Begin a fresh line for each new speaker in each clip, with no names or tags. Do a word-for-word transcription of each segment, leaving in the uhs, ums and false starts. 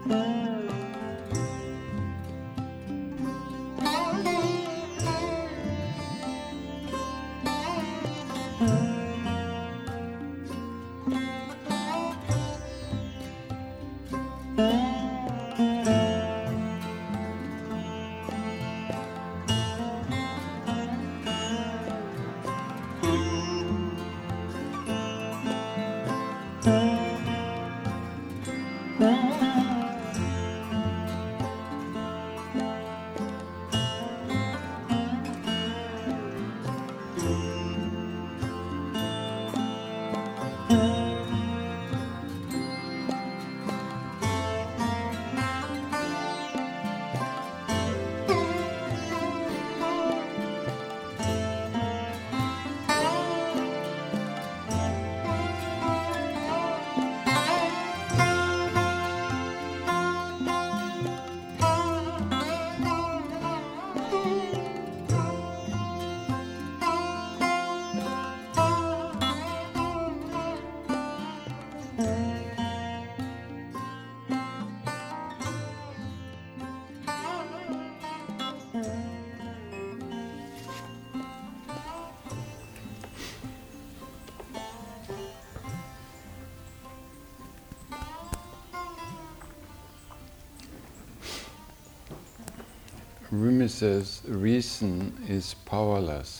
Rumi says reason is powerless.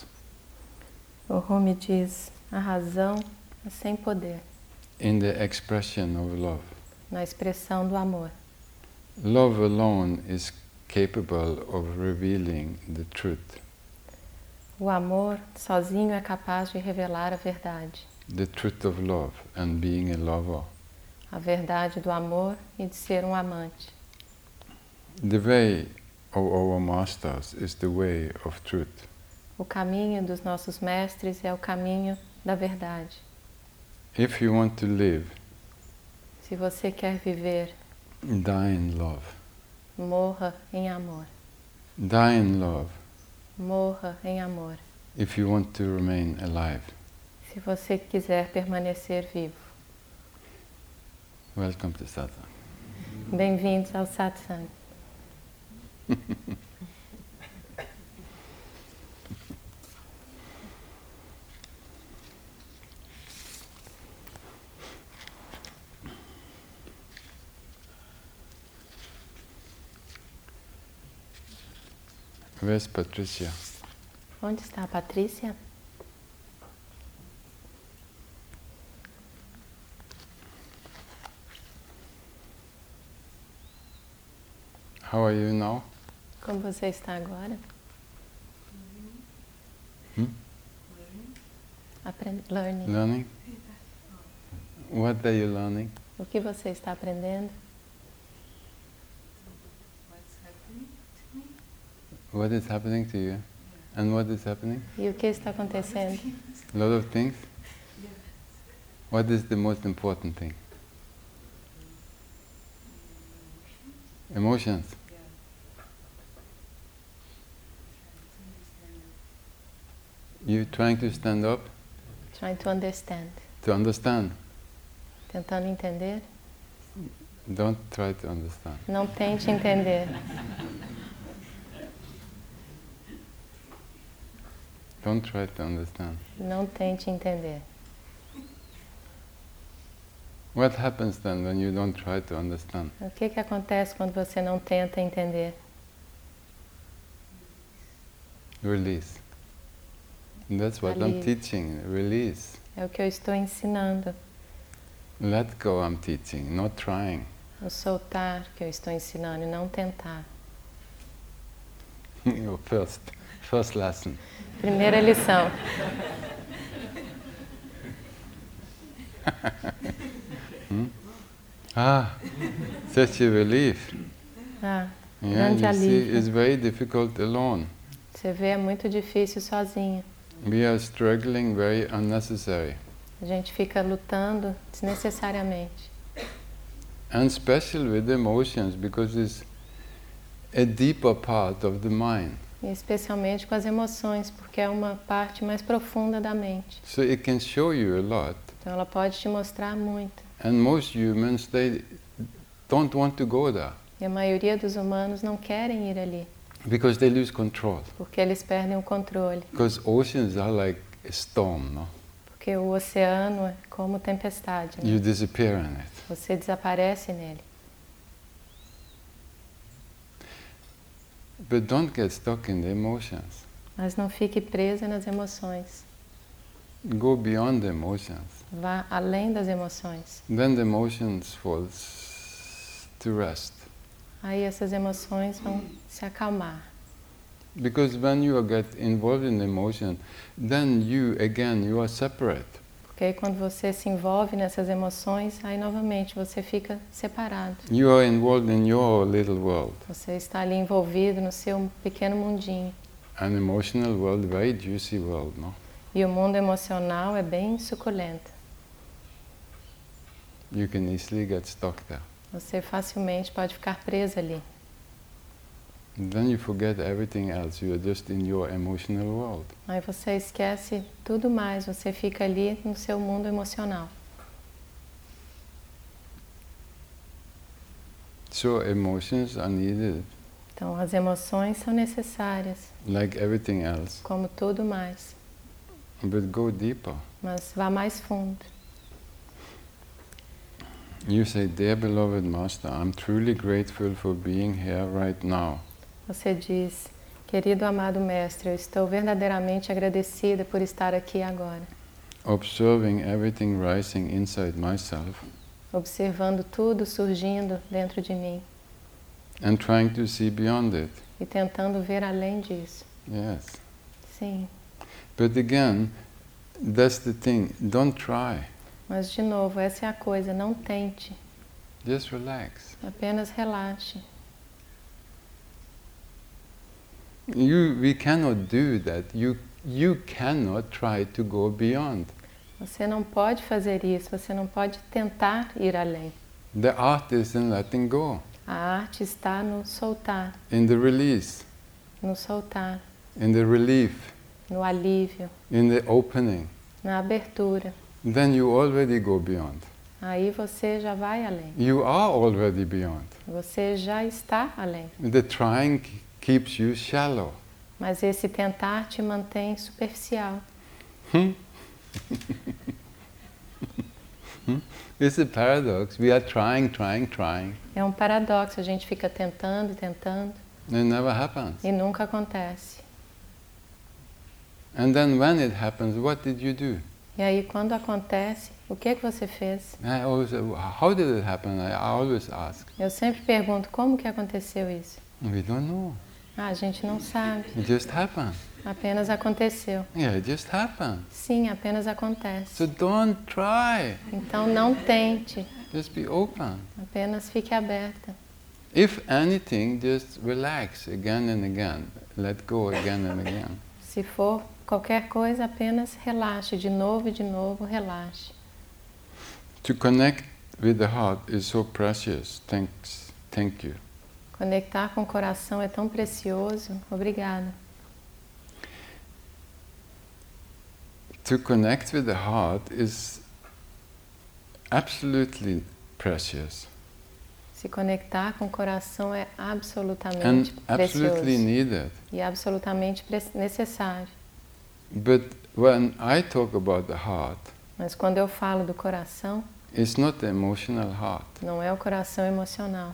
O Rumi diz, a razão é sem poder.
In the expression of love.
Na expressão do amor.
Love alone is capable of revealing the truth.
O amor sozinho é capaz de revelar a verdade.
The truth of love and being a lover.
A verdade do amor e de ser um amante.
The way of our masters is the way of truth.
O caminho dos nossos mestres é o caminho da verdade.
If you want to live,
se você quer viver,
die in love.
Morra em amor.
Die in love.
Morra em amor.
If you want to remain alive.
Se você quiser permanecer vivo.
Welcome to Satsang.
Bem-vindos ao Satsang.
Where's Patricia?
Onde está a Patrícia?
How are you now?
Como você está agora?
Hmm?
Aprend- learning.
Learning? What are you learning?
O que você está aprendendo?
What is happening to you? And what is happening?
E o que está acontecendo?
A lot of things? What is the most important thing? Emotions. You trying to stand up?
Trying to understand.
To understand?
Tentando entender?
Don't try to understand.
Não tente entender.
Don't try to understand.
Não tente entender.
What happens then when you don't try to understand?
O que que acontece quando você não tenta entender?
Release. And that's what I'm
Alívio.
teaching. Release.
É o que eu estou ensinando.
Let go I'm teaching, not trying.
O soltar que eu estou ensinando e não tentar.
Your first, first lesson.
Primeira lição.
hmm? Ah, such a relief.
Ah,
Yeah,
grande
you see,
alívio.
it's very difficult alone.
Você vê, é muito difícil sozinho.
We are struggling very unnecessary.
A gente fica lutando desnecessariamente.
And especially with emotions, because it's a deeper part of the mind.
E especialmente com as emoções, porque é uma parte mais profunda da mente.
So it can show you a lot.
Então ela pode te mostrar muito.
And most humans, they don't want to go there.
E a maioria dos humanos não querem ir ali,
Because they lose control.
porque eles perdem o controle.
Because oceans are like a storm, no?
Porque o oceano é como tempestade, né?
You disappear in it.
Você desaparece nele.
But don't get stuck in the emotions.
Mas não fique presa nas emoções.
Go beyond the emotions.
Vá além das emoções.
Then the emotions fall to rest.
Aí essas emoções vão se acalmar.
Because when you get involved in emotion, then you, again, you are separate.
Porque aí quando você se envolve nessas emoções, aí novamente você fica separado.
You are involved in your little world.
Você está ali envolvido no seu pequeno mundinho.
An emotional world, very juicy world, no?
E o mundo emocional é bem suculento.
You can easily get stuck there.
Você facilmente pode ficar preso ali.
Then you forget everything else. You are just in your emotional world.
Aí você esquece tudo mais, você fica ali no seu mundo emocional.
So emotions are needed,
Então as emoções são necessárias,
like everything else.
como tudo mais.
But go deeper.
Mas vá mais fundo.
You say, "Dear beloved Master, I'm truly grateful for being here right now."
Você diz, querido amado mestre, eu estou verdadeiramente agradecida por estar aqui agora.
Observing everything rising inside myself
Observando tudo surgindo dentro de mim
and trying to see beyond it.
e tentando ver além disso.
Yes.
Sim,
But again, that's the thing. Don't try.
mas de novo, essa é a coisa, não tente,
Just relax.
apenas relaxe.
You, we cannot do that. You, you cannot try to go beyond.
Você não pode fazer isso, você não pode tentar ir além.
The art is in letting go,
A arte está no soltar,
in the release,
no soltar,
in the relief,
no alívio,
in the opening.
na abertura.
Then you already go beyond.
Aí você já vai além.
You are already beyond.
Você já está além.
The trying keeps you shallow.
Mas esse tentar te mantém superficial.
Hmm? Hmm? It's a paradox. We are trying, trying, trying.
É um paradoxo, a gente fica tentando, tentando
It never happens.
e nunca acontece.
And then when it happens, what did you do?
E aí quando acontece, o que que você fez?
I always, how did it happen? I always ask.
Eu sempre pergunto, como que aconteceu isso?
We don't know.
Ah, a gente não sabe,
It just happened.
apenas aconteceu.
Yeah, it just happened.
Sim, apenas acontece.
So don't try.
Então não tente,
Just be open.
apenas fique aberta.
If anything, just relax again and again. Let go again and again.
Se for qualquer coisa, apenas relaxe, de novo e de novo, relaxe.
To connect with the heart is so precious. Thanks. Thank you.
Conectar com o coração é tão precioso. Obrigada.
To connect with the heart is absolutely precious
Se conectar com o coração é
and
absolutamente
absolutely
precioso
needed.
e absolutamente pre- necessário.
But when I talk about the heart,
Mas quando eu falo do coração,
it's not the emotional heart.
não é o coração emocional.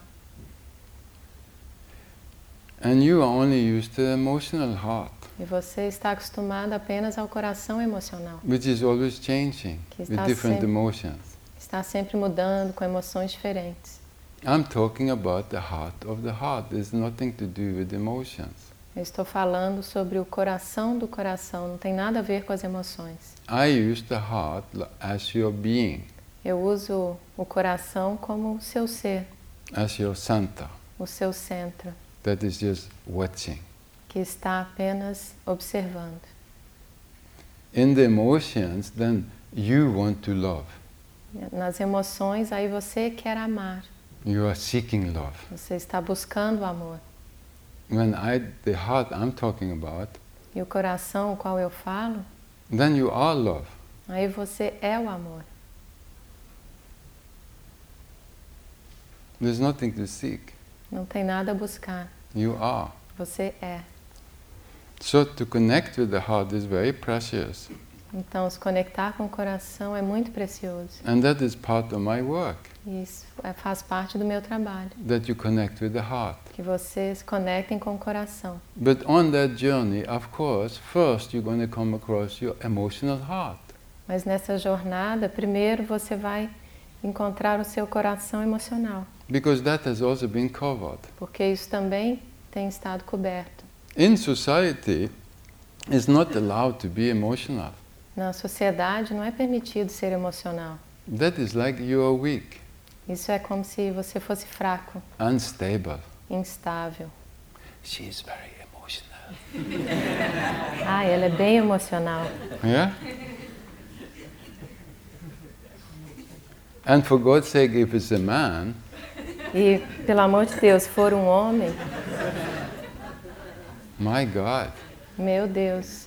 And you are only used to the emotional heart,
E você está acostumado apenas ao coração emocional,
which is always changing
Que
with
está
different
sempre-
emotions.
está sempre mudando com emoções diferentes.
I'm talking about the heart of the heart. There's nothing to do with emotions.
Eu estou falando sobre o coração do coração, não tem nada a ver com as emoções.
I use the heart li- as your being,
Eu uso o coração como o seu ser,
as your center,
o seu centro,
that is just watching.
que está apenas observando.
In the emotions, then you want to love.
Nas emoções, aí você quer amar,
You are seeking love.
você está buscando o amor.
When I, the heart I'm talking about,
E o coração, o qual eu falo,
then you are love.
aí você é o amor.
There's nothing to seek.
Não tem nada a buscar.
You are.
Você é.
So to connect with the heart is very precious.
Então, se conectar com o coração é muito precioso.
And that is part of my work.
E isso é, faz parte do meu trabalho.
That you connect with the heart.
Que vocês se conectem com o coração.
But on that journey, of course, first you're going to come across your emotional heart.
Mas nessa jornada, primeiro você vai encontrar o seu coração emocional.
Because that has also been covered.
Porque isso também tem estado coberto.
In society, it's not allowed to be emotional.
Na sociedade não é permitido ser emocional.
That is like you are weak,
Isso é como se você fosse fraco,
unstable.
instável.
She is very emotional.
Ah, ela é bem emocional.
Yeah? And for God's sake, if it's a man,
E, pelo amor de Deus, se for um homem,
my God,
meu Deus,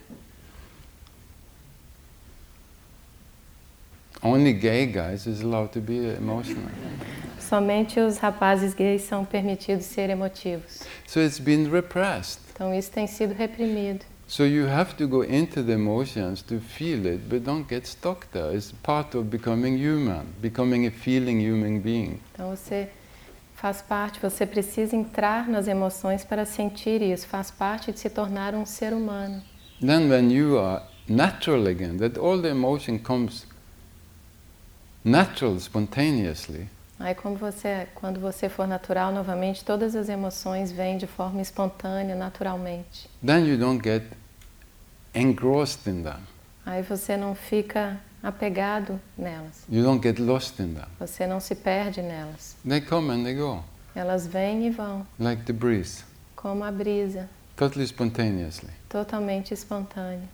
only gay guys is allowed to be emotional.
somente os rapazes gays são permitidos ser emotivos.
So it's been repressed.
Então isso tem sido reprimido.
So you have to go into the emotions to feel it, but don't get stuck there. It's part of becoming human, becoming a feeling human being.
Então você faz parte, você precisa entrar nas emoções para sentir isso, faz parte de se tornar um ser humano.
Then when you are natural again, that all the emotion comes natural, spontaneously,
Aí como você, quando você for natural novamente, todas as emoções vêm de forma espontânea, naturalmente.
then you don't get engrossed in them.
Aí você não fica apegado nelas,
You don't get lost in them.
você não se perde nelas.
They come and they go,
Elas vêm e vão,
like the breeze,
como a brisa,
totally spontaneously.
totalmente espontânea.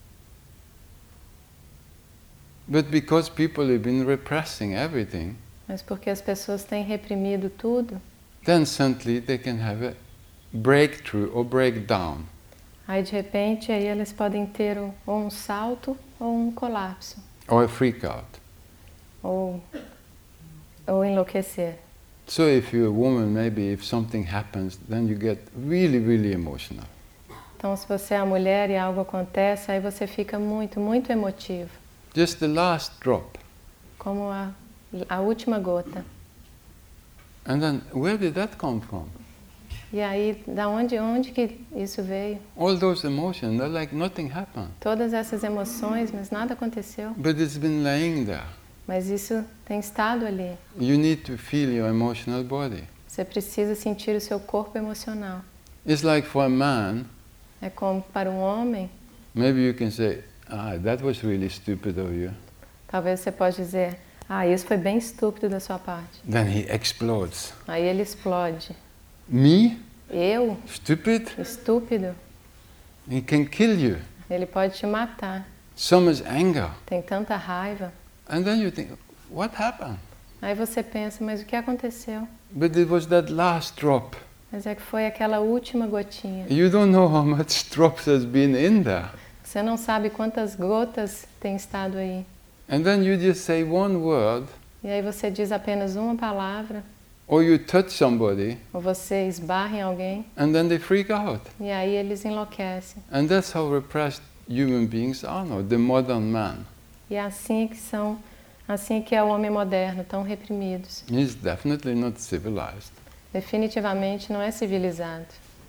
But because people have been repressing everything,
Mas porque as pessoas têm reprimido tudo,
then suddenly they can have a breakthrough or breakdown.
aí de repente aí elas podem ter um, ou um salto ou um colapso,
Or a freak out.
ou, ou enlouquecer.
So if you're a woman, maybe if something happens, then you get really, really emotional.
Então se você é a mulher e algo acontece, aí você fica muito, muito emotivo,
Just the last drop.
como a, a última gota.
And then, where did that come from?
E aí, da onde, onde que isso veio?
All those emotions, they're like nothing happened.
Todas essas emoções, mas nada aconteceu.
But it's been laying there.
Mas isso tem estado ali.
You need to feel your emotional body.
Você precisa sentir o seu corpo emocional.
It's like for a man,
É como para um homem,
maybe you can say, ah, that was really stupid of you.
talvez você pode dizer, ah, isso foi bem estúpido da sua parte.
Then he explodes.
Aí ele explode.
Me?
Eu?
Stupid?
Estúpido?
He can kill you.
Ele pode te matar.
So much anger.
Tem tanta raiva.
And then you think, what happened?
Aí você pensa, mas o que aconteceu?
But it was that last drop.
Mas é que foi aquela última gotinha.
You don't know how much drops has been in there.
Você não sabe quantas gotas tem estado aí.
And then you just say one word,
E aí você diz apenas uma palavra,
or you touch somebody,
ou você esbarra em alguém,
and then they freak out.
e aí eles enlouquecem.
And that's how repressed human beings are now, the modern man.
E é assim que são, assim que é o homem moderno, tão reprimidos.
He's definitely not civilized.
Definitivamente não é civilizado.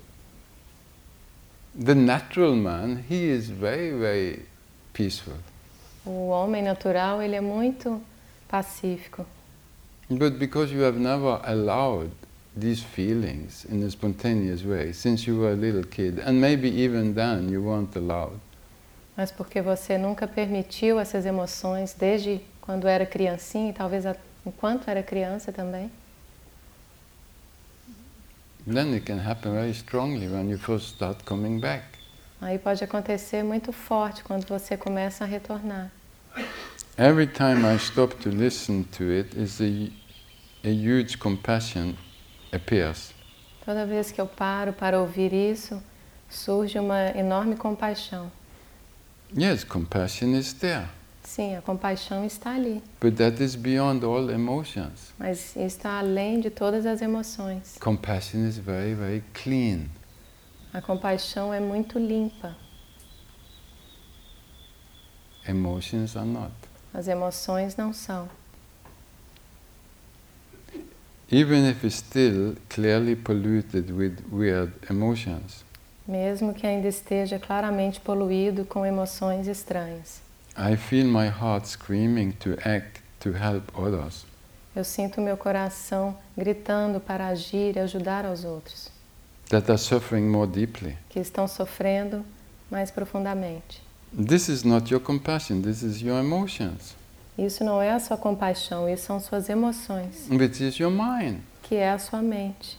The natural man, he is very, very peaceful.
O homem natural, ele é muito pacífico.
But because you have never allowed these feelings in a spontaneous way, since you were a little kid, and maybe even then you weren't allowed,
Mas porque você nunca permitiu essas emoções desde quando era criancinha, e talvez a- enquanto era criança também,
then it can happen very strongly when you first start coming back.
aí pode acontecer muito forte quando você começa a retornar.
Every time I stop to listen to it, is a, a huge compassion appears.
Toda vez que eu paro para ouvir isso, surge uma enorme compaixão.
Yes, compassion is there.
Sim, a compaixão está ali,
But that is beyond all emotions.
mas está além de todas as emoções.
Compassion is very, very clean.
A compaixão é muito limpa,
Emotions are not.
as emoções não são.
Even if it's still clearly polluted with weird emotions,
Mesmo que ainda esteja claramente poluído com emoções estranhas.
I feel my heart screaming to act to help others.
Eu sinto meu coração gritando para agir e ajudar aos outros,
That are suffering more deeply.
que estão sofrendo mais profundamente.
This is not your compassion, this is your emotions,
Isso não é a sua compaixão, isso são suas emoções,
which is your mind.
que é a sua mente.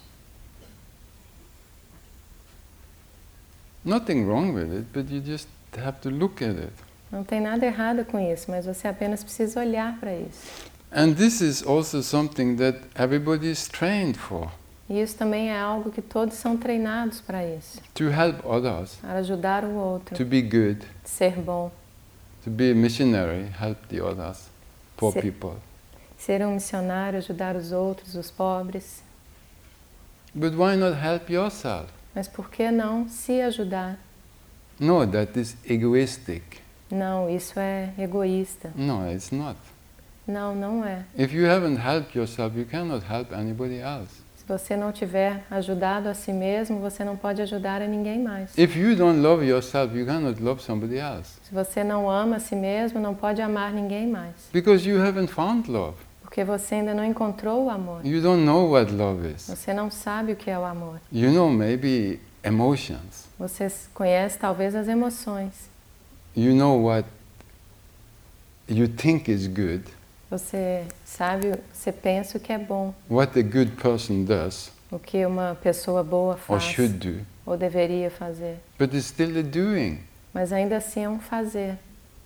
Nothing wrong with it, but you just have to look at it.
Não tem nada errado com isso, mas você apenas precisa olhar para isso.
And this is also something that everybody is trained for,
E isso também é algo que todos são treinados para isso,
to help others,
para ajudar o outro,
to be good,
ser bom,
to be a missionary, help the others, poor
Se-
people.
ser um missionário, ajudar os outros, os pobres.
But why not help yourself?
Mas por que não se ajudar?
No, that is egoistic.
Não, isso é egoísta.
No, it's not.
Não, não é.
If you haven't helped yourself, you cannot help anybody else.
Se você não tiver ajudado a si mesmo, você não pode ajudar a ninguém mais.
If you don't love yourself, you cannot love somebody else.
Se você não ama a si mesmo, não pode amar ninguém mais.
Because you haven't found love.
Porque você ainda não encontrou o amor.
You don't know what love is.
Você não sabe o que é o amor.
You know maybe emotions.
Você conhece talvez as emoções.
You know what you think is good,
Você sabe, você pensa o que é bom,
what a good person does
o que uma pessoa boa
or
faz
should do.
ou deveria fazer.
But it's still a doing.
Mas ainda assim é um fazer.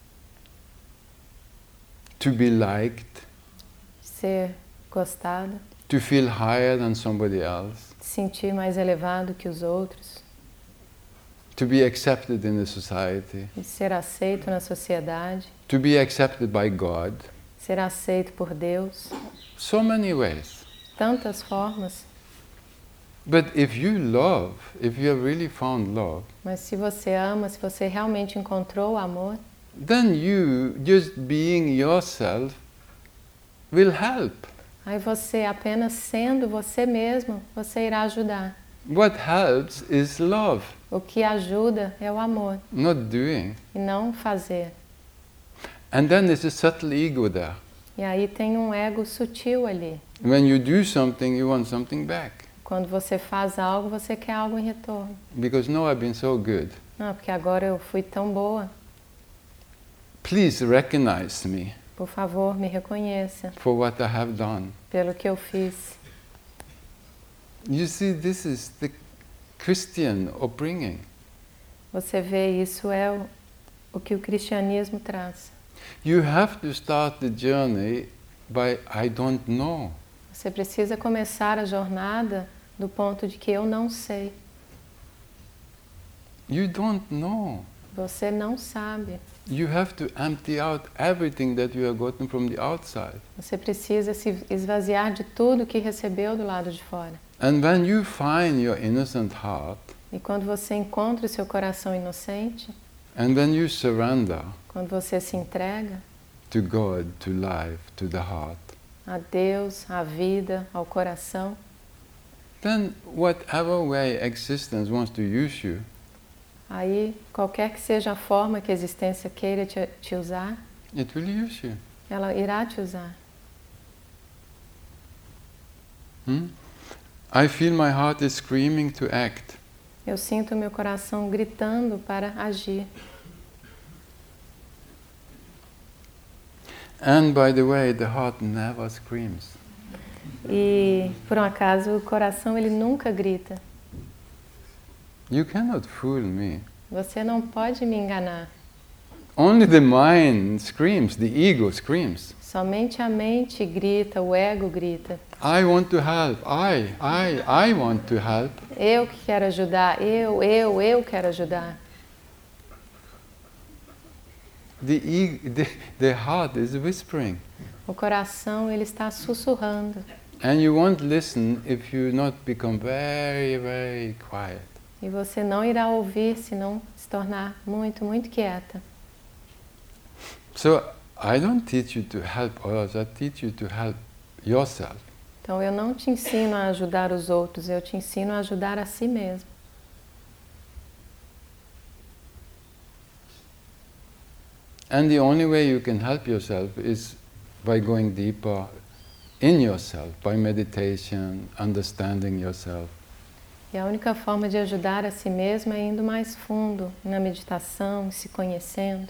To be liked,
Ser gostado,
to feel higher than somebody else,
se sentir mais elevado que os outros,
to be accepted in the society,
de ser aceito na sociedade,
to be accepted by God.
ser aceito por Deus.
So many ways.
Tantas formas.
But if you love, if you have really found love,
Mas se você ama, se você realmente encontrou o amor,
then you, just being yourself, will help.
aí você, apenas sendo você mesmo, você irá ajudar.
What helps is love,
O que ajuda é o amor,
not doing.
e não fazer.
And then there's a subtle ego there.
E aí tem um ego sutil ali.
When you do something, you want something back.
Quando você faz algo, você quer algo em retorno.
Because no, I've been so good.
Não, porque agora eu fui tão boa.
Please recognize me
Por favor, me reconheça
for what I have done.
pelo que eu fiz.
You see, this is the Christian upbringing.
Você vê, isso é o, o que o cristianismo traz.
You have to start the journey by I don't know.
Você precisa começar a jornada do ponto de que eu não sei.
You don't know.
Você não sabe.
You have to empty out everything that you have gotten from the outside.
Você precisa se esvaziar de tudo que recebeu do lado de fora.
And when you find your innocent heart,
E quando você encontra o seu coração inocente,
and when you surrender
quando você se entrega
to God, to life, to the heart,
a Deus, à vida, ao coração,
then whatever way existence wants to use you,
aí qualquer que seja a forma que a existência queira te, te usar,
it will use you.
ela irá te usar.
Hmm? I feel my heart is screaming to act.
Eu sinto meu coração gritando para agir.
And by the way, the heart never screams.
E, por um acaso, o coração ele nunca grita.
You cannot fool me.
Você não pode me enganar.
Only the mind screams, the ego screams.
Somente a mente grita, o ego grita.
I want to help. I, I, I want to help.
Eu que quero ajudar, eu, eu, eu quero ajudar.
the, e- the, the heart is whispering.
O coração, ele está sussurrando.
And you won't listen if you not become very, very quiet.
E você não irá ouvir se não se tornar muito, muito quieta.
So I don't teach you to help others, I teach you to help yourself.
Então eu não te ensino a ajudar os outros, eu te ensino a ajudar a si mesmo.
And the only way you can help yourself is by going deeper in yourself, by meditation, understanding yourself.
E a única forma de ajudar a si mesmo é indo mais fundo na meditação, se conhecendo,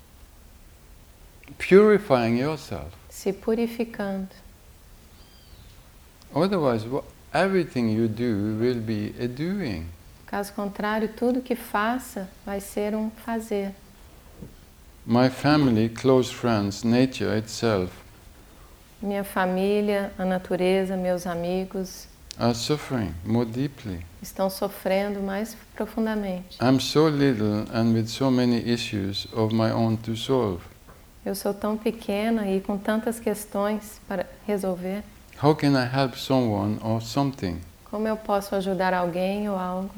Purifying yourself.
se purificando.
Otherwise, wha- everything you do will be a doing.
Caso contrário, tudo que faça vai ser um fazer.
My family, close friends, nature itself
Minha família, a natureza, meus amigos
are suffering more deeply.
estão sofrendo mais profundamente.
I'm so little and with so many issues of my own to solve.
Eu sou tão pequena e com tantas questões para resolver.
How can I help someone or something?
Como eu posso ajudar alguém ou algo?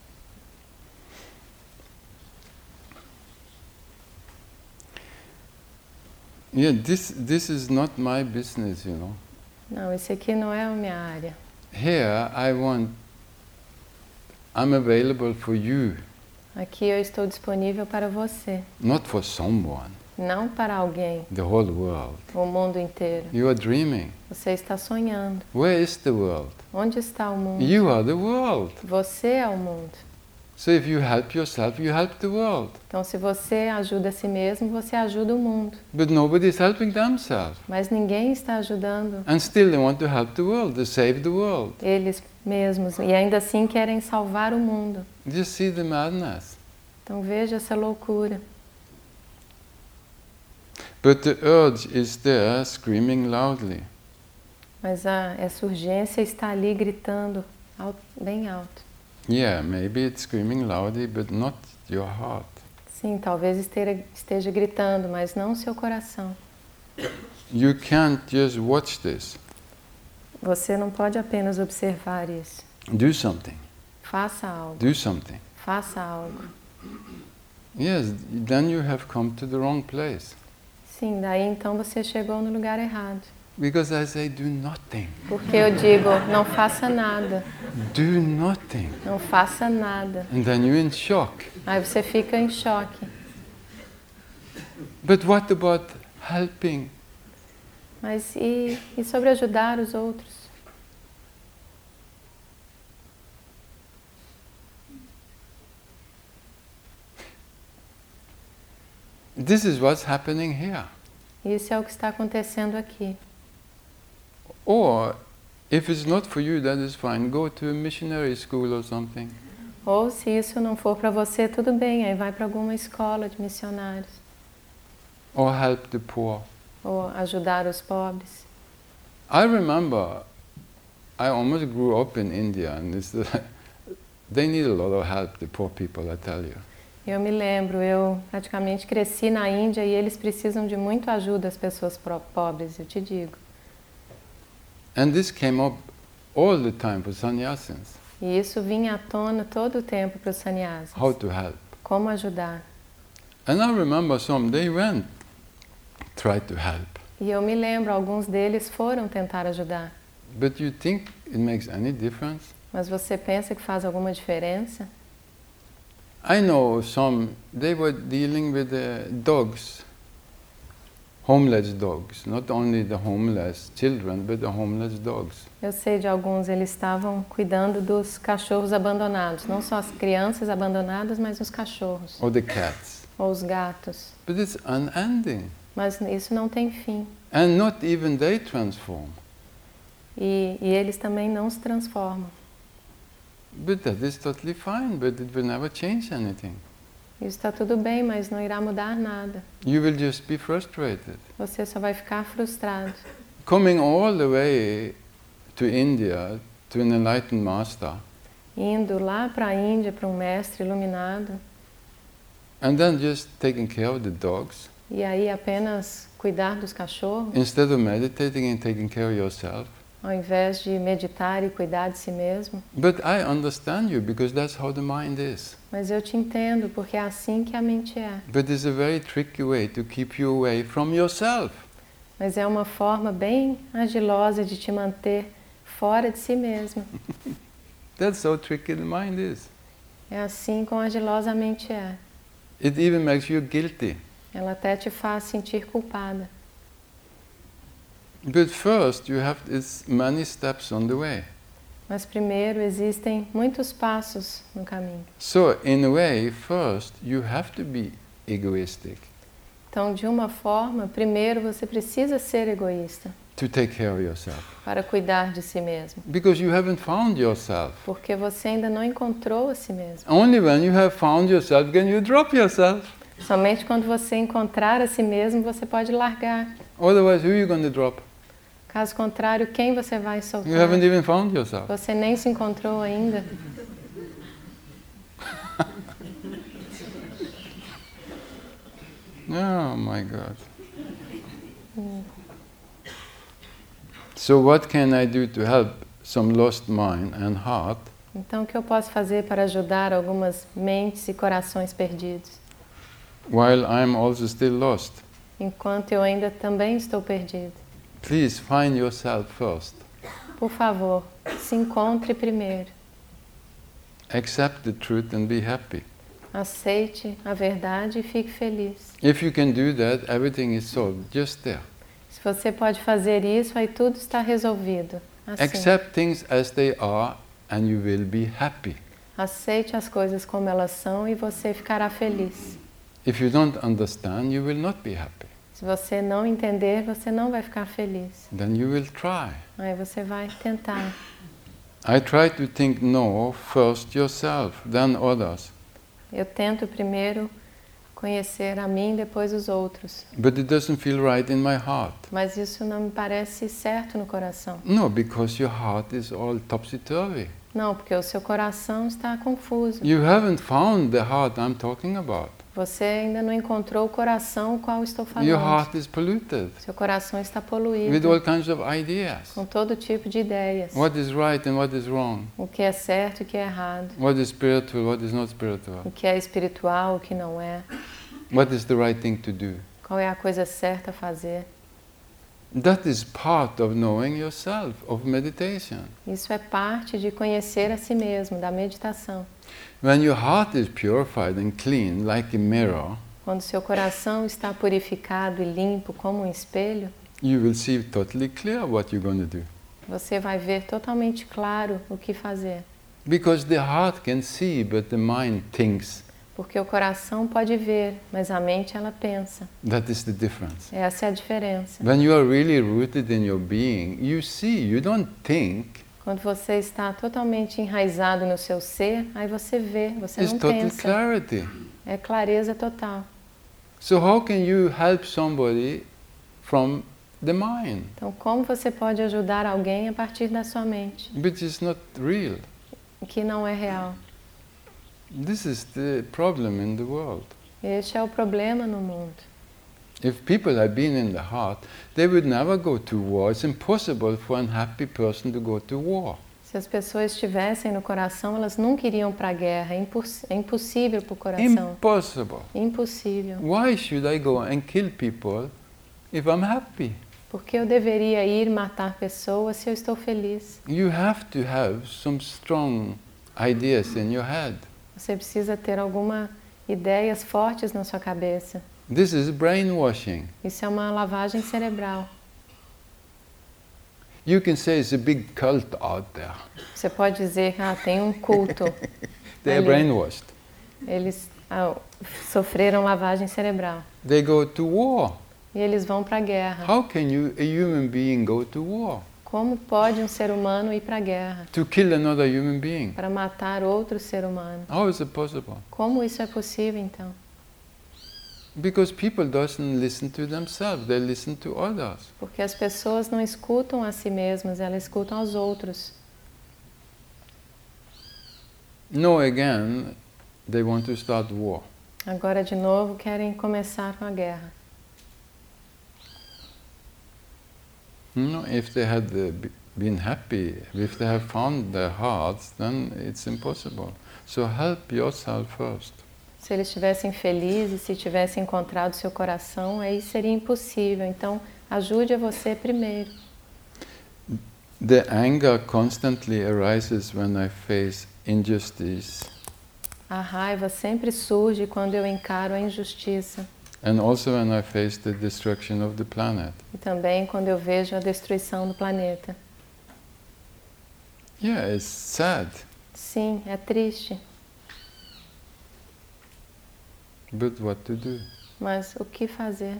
Yeah, this, this is not my business, you know.
Não, esse aqui não é a minha área.
Here I want, I'm available for you,
Aqui eu estou disponível para você,
not for someone,
não para alguém,
the whole world.
o mundo inteiro.
You are dreaming.
Você está sonhando.
Where is the world?
Onde está o mundo?
You are the world.
Você é o mundo.
So if you help yourself, you help the world.
Então, se você ajuda a si mesmo, você ajuda o mundo.
But nobody is helping themselves.
Mas ninguém está ajudando
And still they want to help the world, to save the world.
eles mesmos. E ainda assim querem salvar o mundo.
Just see the madness.
Então, veja essa loucura.
But the urge is there, screaming loudly.
Mas a, essa urgência está ali gritando alto, bem alto.
Yeah, maybe it's screaming loudly, but not your heart.
Sim, talvez esteja, esteja gritando, mas não o seu coração.
You can't just watch this.
Você não pode apenas observar isso.
Do something.
Faça algo.
Do something.
Faça algo.
Yes, then you have come to the wrong place.
Sim, daí então você chegou no lugar errado.
Because I say do nothing.
Porque eu digo, não faça nada.
Do nothing.
Não faça nada.
And then you're in shock.
Aí você fica em choque.
But what about helping?
Mas e, e sobre ajudar os outros?
This is what's happening here.
Isso é o que está acontecendo aqui.
Or, if it's not for you, that is fine. Go to a missionary school or something.
Ou se isso não for para você, tudo bem, aí vai para alguma escola de missionários.
Or help the poor.
Ou ajudar os pobres.
I remember, I almost grew up in India, and it's the, they need a lot of help, the poor people, I tell you.
Eu me lembro, eu praticamente cresci na Índia e eles precisam de muito ajuda, as pessoas pro- pobres, eu te digo.
And this came up all the time for sannyasins,
E isso vinha à tona todo o tempo para os sannyasis.
how to help.
Como ajudar.
And I remember some, they went, tried to help.
E eu me lembro, alguns deles foram tentar ajudar.
But you think it makes any difference?
Mas você pensa que faz alguma diferença?
I know some, they were dealing with the dogs, homeless dogs, not only the homeless children, but the homeless dogs.
Eu sei de alguns, eles estavam cuidando dos cachorros abandonados. Não só as crianças abandonadas, mas os cachorros.
Or the cats.
Ou os gatos.
But it's unending.
Mas isso não tem fim.
And not even they transform.
E, e eles também não se transformam.
But that is totally fine, but it will never change anything.
Isso está tudo bem, mas não irá mudar nada.
You will just be frustrated.
Você só vai ficar frustrado.
Coming all the way to India, to an enlightened master,
Indo lá para a Índia, para um mestre iluminado,
and then just taking care of the dogs,
E aí apenas cuidar dos cachorros,
instead of meditating and taking care of yourself.
ao invés de meditar e cuidar de si mesmo.
But I understand you because that's how the mind is.
Mas eu te entendo, porque é assim que a mente é.
But it's a very tricky way to keep you away from yourself.
Mas é uma forma bem ardilosa de te manter fora de si mesmo.
That's how tricky the mind is.
É assim como ardilosa a mente é.
It even makes you guilty.
Ela até te faz sentir culpada.
But first you have this many steps on the way.
Mas primeiro existem muitos passos no caminho.
So in a way, first you have to be egoistic
Então, de uma forma, primeiro você precisa ser egoísta
to take care of yourself.
para cuidar de si mesmo.
Because you haven't found yourself.
Porque você ainda não encontrou a si mesmo.
Only when you have found yourself can you drop yourself.
Somente quando você encontrar a si mesmo, você pode largar.
Otherwise, who are you going to drop?
Caso contrário, quem você vai soltar?
You haven't even found yourself.
Você nem se encontrou ainda.
Oh my God. So what can I do to help some lost mind and heart?
Então, o que eu posso fazer para ajudar algumas mentes e corações perdidos?
While I'm also still lost.
Enquanto eu ainda também estou perdido.
Please find yourself first.
Por favor, se encontre primeiro.
Accept the truth and be happy.
Aceite a verdade e fique feliz.
If you can do that, everything is solved just there.
Se você pode fazer isso, aí tudo está resolvido. Assim.
Accept things as they are and you will be happy.
Aceite as coisas como elas são e você ficará feliz.
If you don't understand, you will not be happy.
Se você não entender, você não vai ficar feliz.
Then you will try.
Aí você vai tentar.
I try to think no first yourself, then others.
Eu tento primeiro conhecer a mim, depois os outros.
But it doesn't feel right in my heart.
Mas isso não me parece certo no coração.
No, because your heart is all topsy-turvy.
Não, porque o seu coração está confuso.
You haven't found the heart I'm talking about.
Você ainda não encontrou o coração o qual estou falando.
Your heart is polluted
Seu coração está poluído.
with all kinds of ideas.
Com todo tipo de ideias.
What is right and what is wrong?
O que é certo e o que é errado.
What is spiritual, what is not spiritual?
O que é espiritual, o que não é.
What is the right thing to do?
Qual é a coisa certa a fazer.
That is part of knowing yourself, of meditation.
Isso é parte de conhecer a si mesmo, da meditação.
When your heart is purified and clean, like a mirror,
quando seu coração está purificado e limpo como um espelho,
you will see totally clear what you're going to do.
Você vai ver totalmente claro o que fazer.
Because the heart can see, but the mind thinks.
Porque o coração pode ver, mas a mente ela pensa.
That is the difference.
Essa é a diferença.
When you are really rooted in your being, you see, you don't think.
Quando você está totalmente enraizado no seu ser, aí você vê, você
It's
não
total
pensa.
clarity.
É clareza total.
So how can you help somebody from the mind?
Então, como você pode ajudar alguém a partir da sua mente,
Which is not real.
que não é real?
This is the problem in the world.
Este é o problema no mundo.
If people had been in the heart, they would never go to war. It's impossible for an unhappy person to go to war.
Se as pessoas estivessem no coração, elas nunca iriam para a guerra. É, imposs é impossível para o coração.
Impossible.
Impossível.
Why should I go and kill people if I'm happy?
Porque eu deveria ir matar pessoas se eu estou feliz?
You have to have some strong ideas in your head.
Você precisa ter algumas ideias fortes na sua cabeça.
This is brainwashing.
Isso é uma lavagem cerebral.
You can say it's a big cult out there.
Você pode dizer, ah, tem um culto.
They are
ali.
brainwashed.
Eles ah, sofreram lavagem cerebral.
They go to war.
E eles vão para a guerra.
How can you, a human being, go to war?
Como pode um ser humano ir para a guerra?
To kill another human being?
Para matar outro ser humano.
How is it possible?
Como isso é possível, então?
Because people doesn't listen to themselves, they listen to others.
Porque as pessoas não escutam a si mesmas, elas escutam aos outros.
No, again, they want to start war.
Agora, de novo, querem começar com a guerra.
No, if they had uh, be- been happy, if they have found their hearts, then it's impossible. So help yourself first.
Se eles estivessem felizes, se tivessem encontrado seu coração, aí seria impossível. Então, ajude a você primeiro.
The anger constantly arises when I face injustice.
A raiva sempre surge quando eu encaro a injustiça.
And also when I face the destruction of the planet.
E também quando eu vejo a destruição do planeta.
Yeah, it's sad.
Sim, é triste.
But what to do?
Mas o que fazer?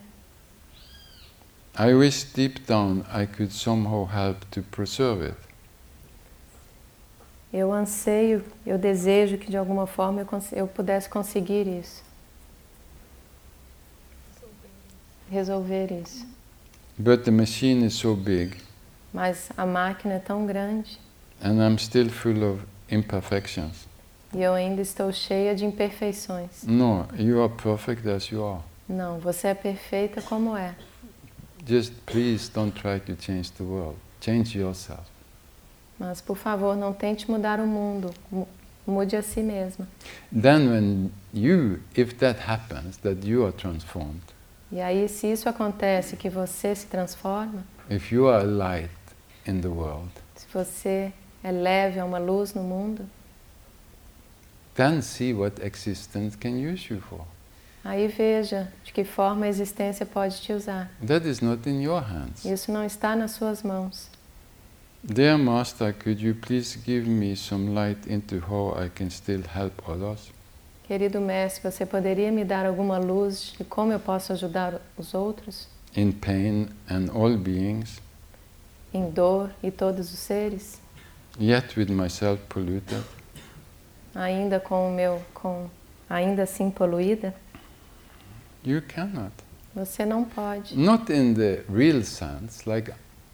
I wish deep down I could somehow help to preserve it.
Eu anseio, eu desejo que de alguma forma eu, cons- eu pudesse conseguir isso. Resolver isso.
But the machine is so big,
Mas a máquina é tão grande
and I'm still full of imperfections.
e eu ainda estou cheia de imperfeições.
No, you are perfect as you are.
Não, você é perfeita como é.
Just please don't try to change the world. Change yourself.
Mas, por favor, não tente mudar o mundo. Mu- Mude a si mesma.
Then when you, if that happens, that you are transformed,
E aí, se isso acontece, que você se transforma,
if you are a light in the world,
se você é leve, é uma luz no mundo,
then see what existence can use you for.
aí veja de que forma a existência pode te usar.
That is not in your hands.
Isso não está nas suas mãos.
Dear Master, could you please give me some light into how I can still help others?
Querido mestre, você poderia me dar alguma luz de como eu posso ajudar os outros?
In pain and all beings,
Em dor e todos os seres?
yet with myself polluted?
Ainda com o meu, com, ainda assim poluída?
You cannot.
Você não pode.
Not in the real sense, like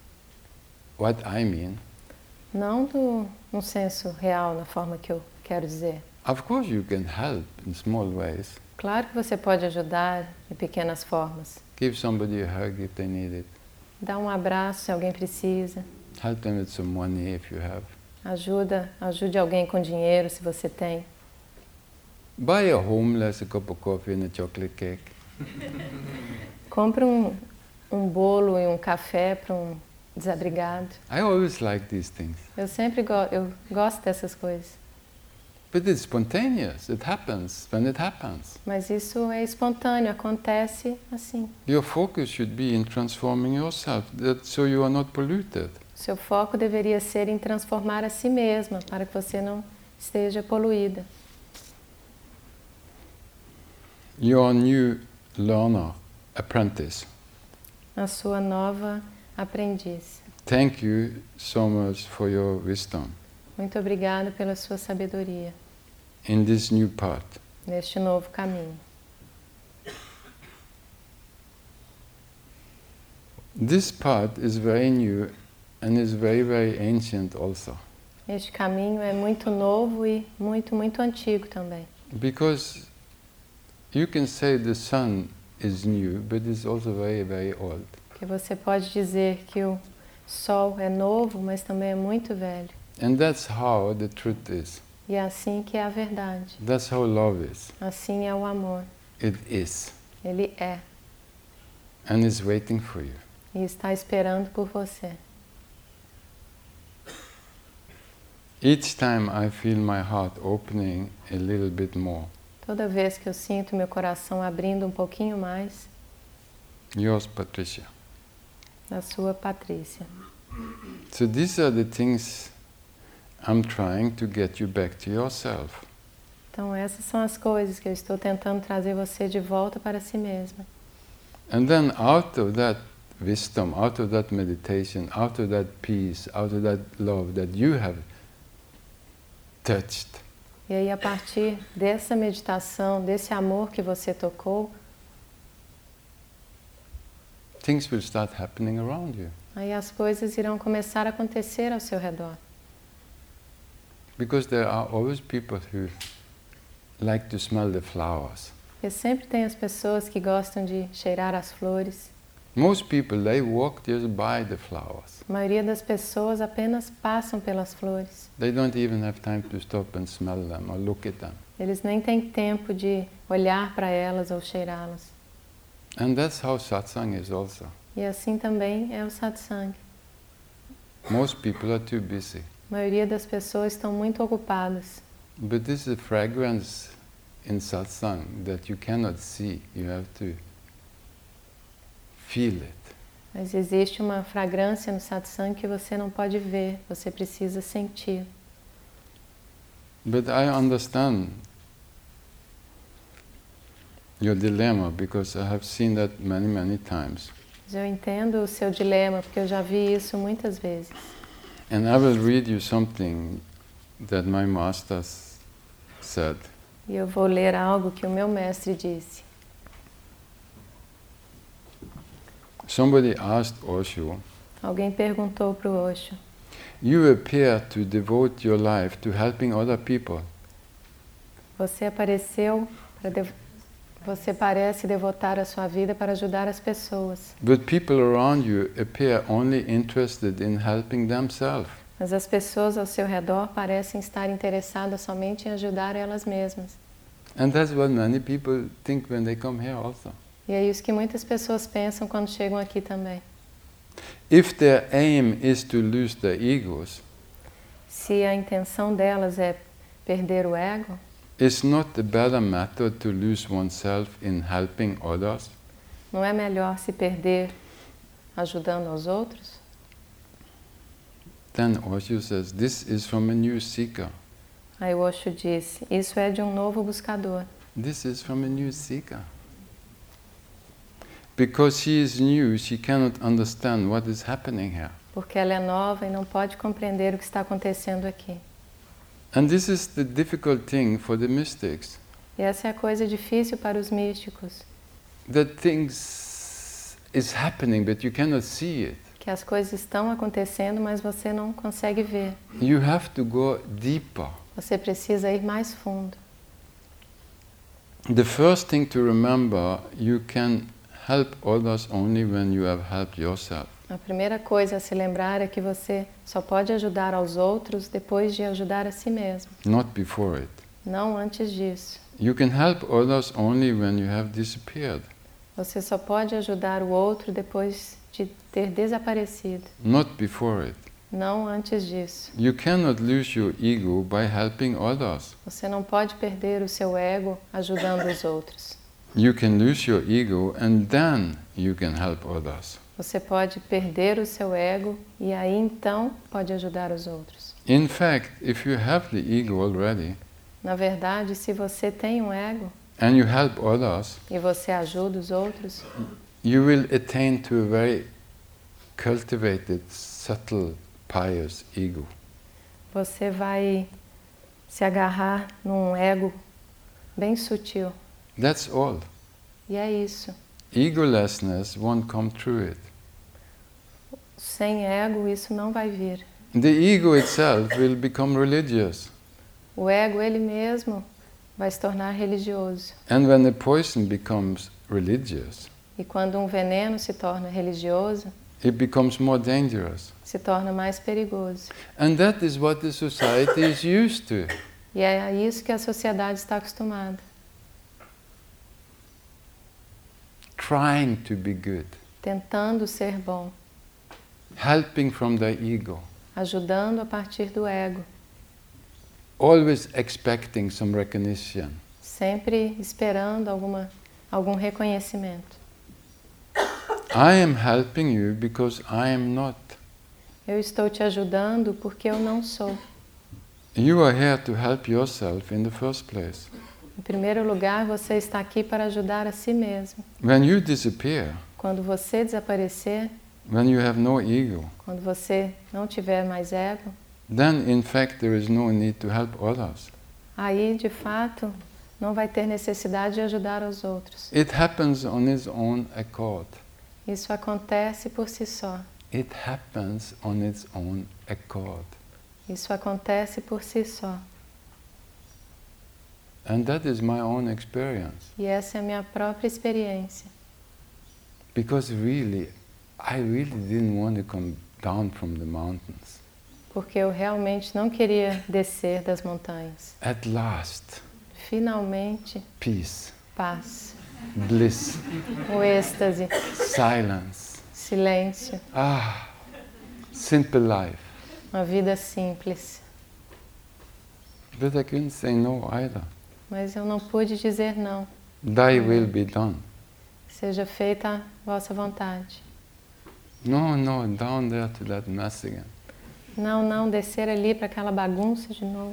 what I mean.
Não do, no senso real, na forma que eu quero dizer.
Of course you can help in small ways.
Claro que você pode ajudar de pequenas formas.
Give somebody a hug if they need it.
Dá um abraço se alguém precisa.
Help them with some money if you have.
Ajuda, ajude alguém com dinheiro se você tem.
Buy a homeless a cup of coffee and a chocolate cake.
Compre um, um bolo e um café para um desabrigado.
I always like these things.
Eu sempre go eu gosto dessas coisas.
But it's spontaneous. It happens when it happens.
Mas isso é espontâneo, acontece assim.
Your focus should be in transforming yourself, that, so you are not polluted.
Seu foco deveria ser em transformar a si mesma, para que você não esteja poluída.
Your new learner, apprentice.
A sua nova aprendiz.
Thank you so much for your wisdom
Muito obrigada pela sua sabedoria
in this new path.
neste novo caminho.
This path is very new and is very, very ancient also.
Este caminho é muito novo e muito, muito antigo também.
Because you can say the sun is new, but it's also very, very old.
Porque você pode dizer que o sol é novo, mas também é muito velho.
And that's how the truth is.
E é assim que é a verdade.
That's how love is.
Assim é o amor.
It is.
Ele é.
And is waiting for you.
E está esperando por você.
Each time I feel my heart opening a little bit more.
Toda vez que eu sinto meu coração abrindo um pouquinho mais,
Yours, Patricia.
da sua Patrícia.
So these are the things I'm trying to get you back to yourself.
Então essas são as coisas que eu estou tentando trazer você de volta para si mesma.
And then out of that wisdom, out of that meditation, out of that peace, out of that love that you have touched,
E aí, a partir dessa meditação, desse amor que você tocou,
things will start happening around you.
aí as coisas irão começar a acontecer ao seu redor.
Because there are always people who like to smell the flowers.
Porque sempre tem as pessoas que gostam de cheirar as flores.
Most people, they walk just by the flowers.
A maioria das pessoas apenas passam pelas flores.
They don't even have time to stop and smell them or look at them.
Eles nem têm tempo de olhar para elas ou cheirá-las.
And that's how satsang is also.
E assim também é o satsang.
Most people are too busy.
A maioria das pessoas estão muito ocupadas.
But this is a fragrance in satsang that you cannot see. You have to feel it.
Mas existe uma fragrância no satsang que você não pode ver, você precisa sentir.
But I understand your dilemma because I have seen that many, many times.
Mas eu entendo o seu dilema, porque eu já vi isso muitas vezes.
And I will read you something that my master said.
E eu vou ler algo que o meu mestre disse.
Somebody asked Osho,
Alguém perguntou para o Osho,
you appear to devote your life to helping other people.
você apareceu para dev... você parece devotar a sua vida para ajudar as pessoas.
But people around you appear only interested in helping themselves.
Mas as pessoas ao seu redor parecem estar interessadas somente em ajudar elas mesmas.
And that's what many people think when they come here also.
E é isso que muitas pessoas pensam quando chegam aqui também.
If their aim is to lose their egos,
Se a intenção delas é perder o ego,
is not a better method to lose oneself in helping others?
não é melhor se perder ajudando aos outros?
Then Osho says, this is from a new seeker.
Aí o Osho disse, isso é de um novo buscador.
This is from a new seeker. Because she is new, she cannot understand what is happening here.
Porque ela é nova e não pode compreender o que está acontecendo aqui.
And this is the difficult thing for the mystics.
E essa é a coisa difícil para os místicos.
That things is happening, but you cannot see it.
Que as coisas estão acontecendo, mas você não consegue ver.
You have to go deeper.
Você precisa ir mais fundo.
The first thing to remember, you can help others only when you have helped yourself.
A primeira coisa a se lembrar é que você só pode ajudar aos outros depois de ajudar a si mesmo.
Not before it.
Não antes disso.
You can help others only when you have disappeared.
Você só pode ajudar o outro depois de ter desaparecido.
Not before it.
Não antes disso.
You cannot lose your ego by helping others.
Você não pode perder o seu ego ajudando os outros.
You can lose your ego and then you can help others.
Você pode perder o seu ego e aí então pode ajudar os outros.
In fact, if you have the ego already
Na verdade, se você tem um ego
and you help others,
e você ajuda os outros,
you will attain to a very cultivated, subtle, pious ego.
você vai se agarrar num ego bem sutil.
That's all.
E é isso.
Egolessness won't come through it.
Sem ego, isso não vai vir.
The ego itself will become religious.
O ego, ele mesmo, vai se tornar religioso.
And when a poison becomes religious,
E quando um veneno se torna religioso,
it becomes more dangerous.
se torna mais perigoso.
And that is what the society is used to.
E é a isso que a sociedade está acostumada.
Trying to be good.
Tentando ser bom.
Helping from the ego.
Ajudando a partir do ego.
Always expecting some recognition.
Sempre esperando alguma, algum reconhecimento.
I am helping you because I am not.
Eu estou te ajudando porque eu não sou.
You are here to help yourself in the first place.
Em primeiro lugar, você está aqui para ajudar a si mesmo.
When you disappear,
Quando você desaparecer,
when you have no ego,
quando você não tiver mais ego,
then in fact there is no need to help others.
aí, de fato, não vai ter necessidade de ajudar os outros.
It happens on its own accord.
Isso acontece por si só.
It happens on its own accord.
Isso acontece por si só.
And that is my own experience.
E essa é a minha própria experiência.
Because really, I really didn't want to come down from the mountains.
Porque eu realmente não queria descer das montanhas.
At last,
Finalmente,
peace,
paz,
bliss,
o êxtase,
silence.
silêncio,
Ah, simple life.
uma vida simples.
But I couldn't say no either.
Mas eu não pude dizer não.
Thy will be done.
Seja feita a vossa vontade.
No, no, down there to that mess again.
Não, não, descer ali para aquela bagunça de novo.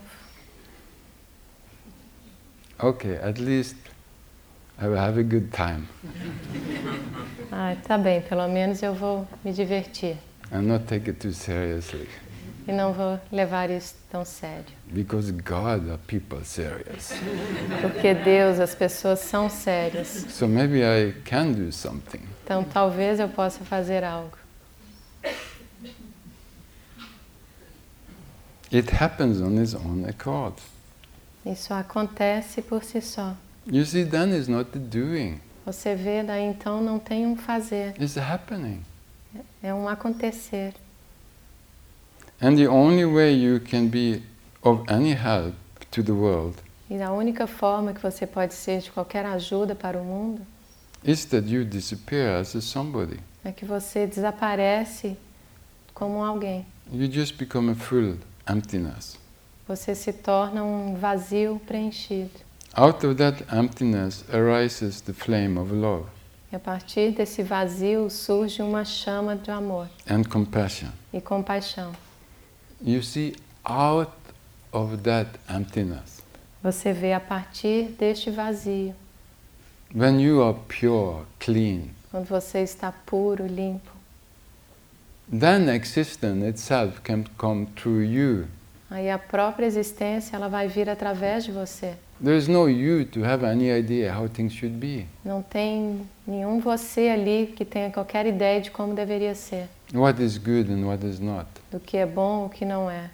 Okay, at least I will have a good time
Ah, tá bem, pelo menos eu vou me divertir.
and not take it too seriously.
E não vou levar isso tão sério.
Because God are people serious.
Porque Deus, as pessoas são sérias.
So maybe I can do something.
Então talvez eu possa fazer algo.
It happens on its own accord.
Isso acontece por si só.
You see, then it's not the doing,
Você vê, daí então não tem um fazer,
it's happening.
é um acontecer.
And the only way you can be of any help to the world
E a única forma que você pode ser de qualquer ajuda para o mundo
is that you disappear as a somebody.
é que você desaparece como alguém.
You just become a full emptiness.
Você se torna um vazio preenchido.
Out of that emptiness arises the flame of love
E a partir desse vazio surge uma chama de amor
and compassion.
e compaixão.
You see, out of that emptiness,
Você vê a partir deste vazio,
when you are pure, clean,
quando você está puro, limpo,
then existence itself can come through you.
aí a própria existência ela vai vir através de você.
There is no you to have any idea how things should be.
Não tem nenhum você ali que tenha qualquer ideia de como deveria ser,
What is good and what is not.
do que é bom, o que não é.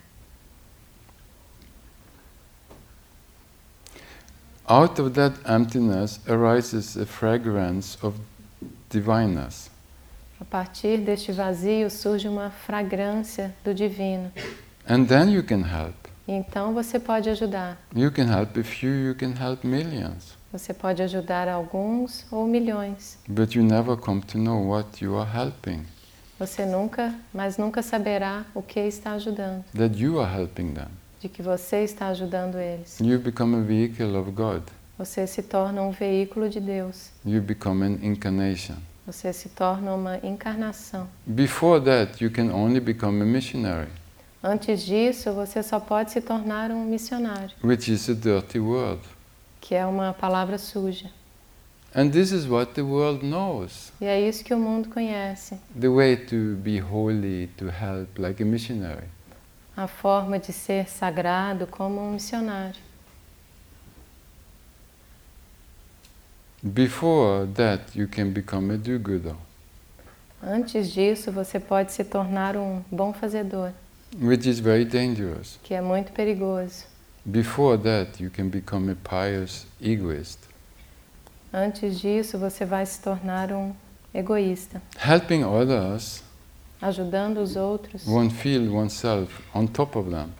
Out of that emptiness arises a fragrance of divineness.
A partir deste vazio surge uma fragrância do divino.
And then you can help.
E então você pode ajudar.
You can help a few, you can help millions.
Você pode ajudar alguns ou milhões.
But you never come to know what you are helping.
Você nunca, mas nunca saberá o que está ajudando.
That you are helping them.
De que você está ajudando eles.
You become a vehicle of God.
Você se torna um veículo de Deus.
You become an incarnation.
Você se torna uma encarnação.
Before that, you can only become a missionary,
Antes disso, você só pode se tornar um missionário,
which is a dirty word.
que é uma palavra suja.
And this is what the world knows.
E é isso que o mundo conhece.
The way to be holy, to help, like a missionary.
A forma de ser sagrado como um missionário.
Before that, you can become a do-gooder,
Antes disso, você pode se tornar um bom fazedor,
which is very dangerous.
que é muito perigoso.
Before that, you can become a pious egoist.
Antes disso, você vai se tornar um egoísta,
Helping others,
ajudando os outros.
one feel oneself on top of them.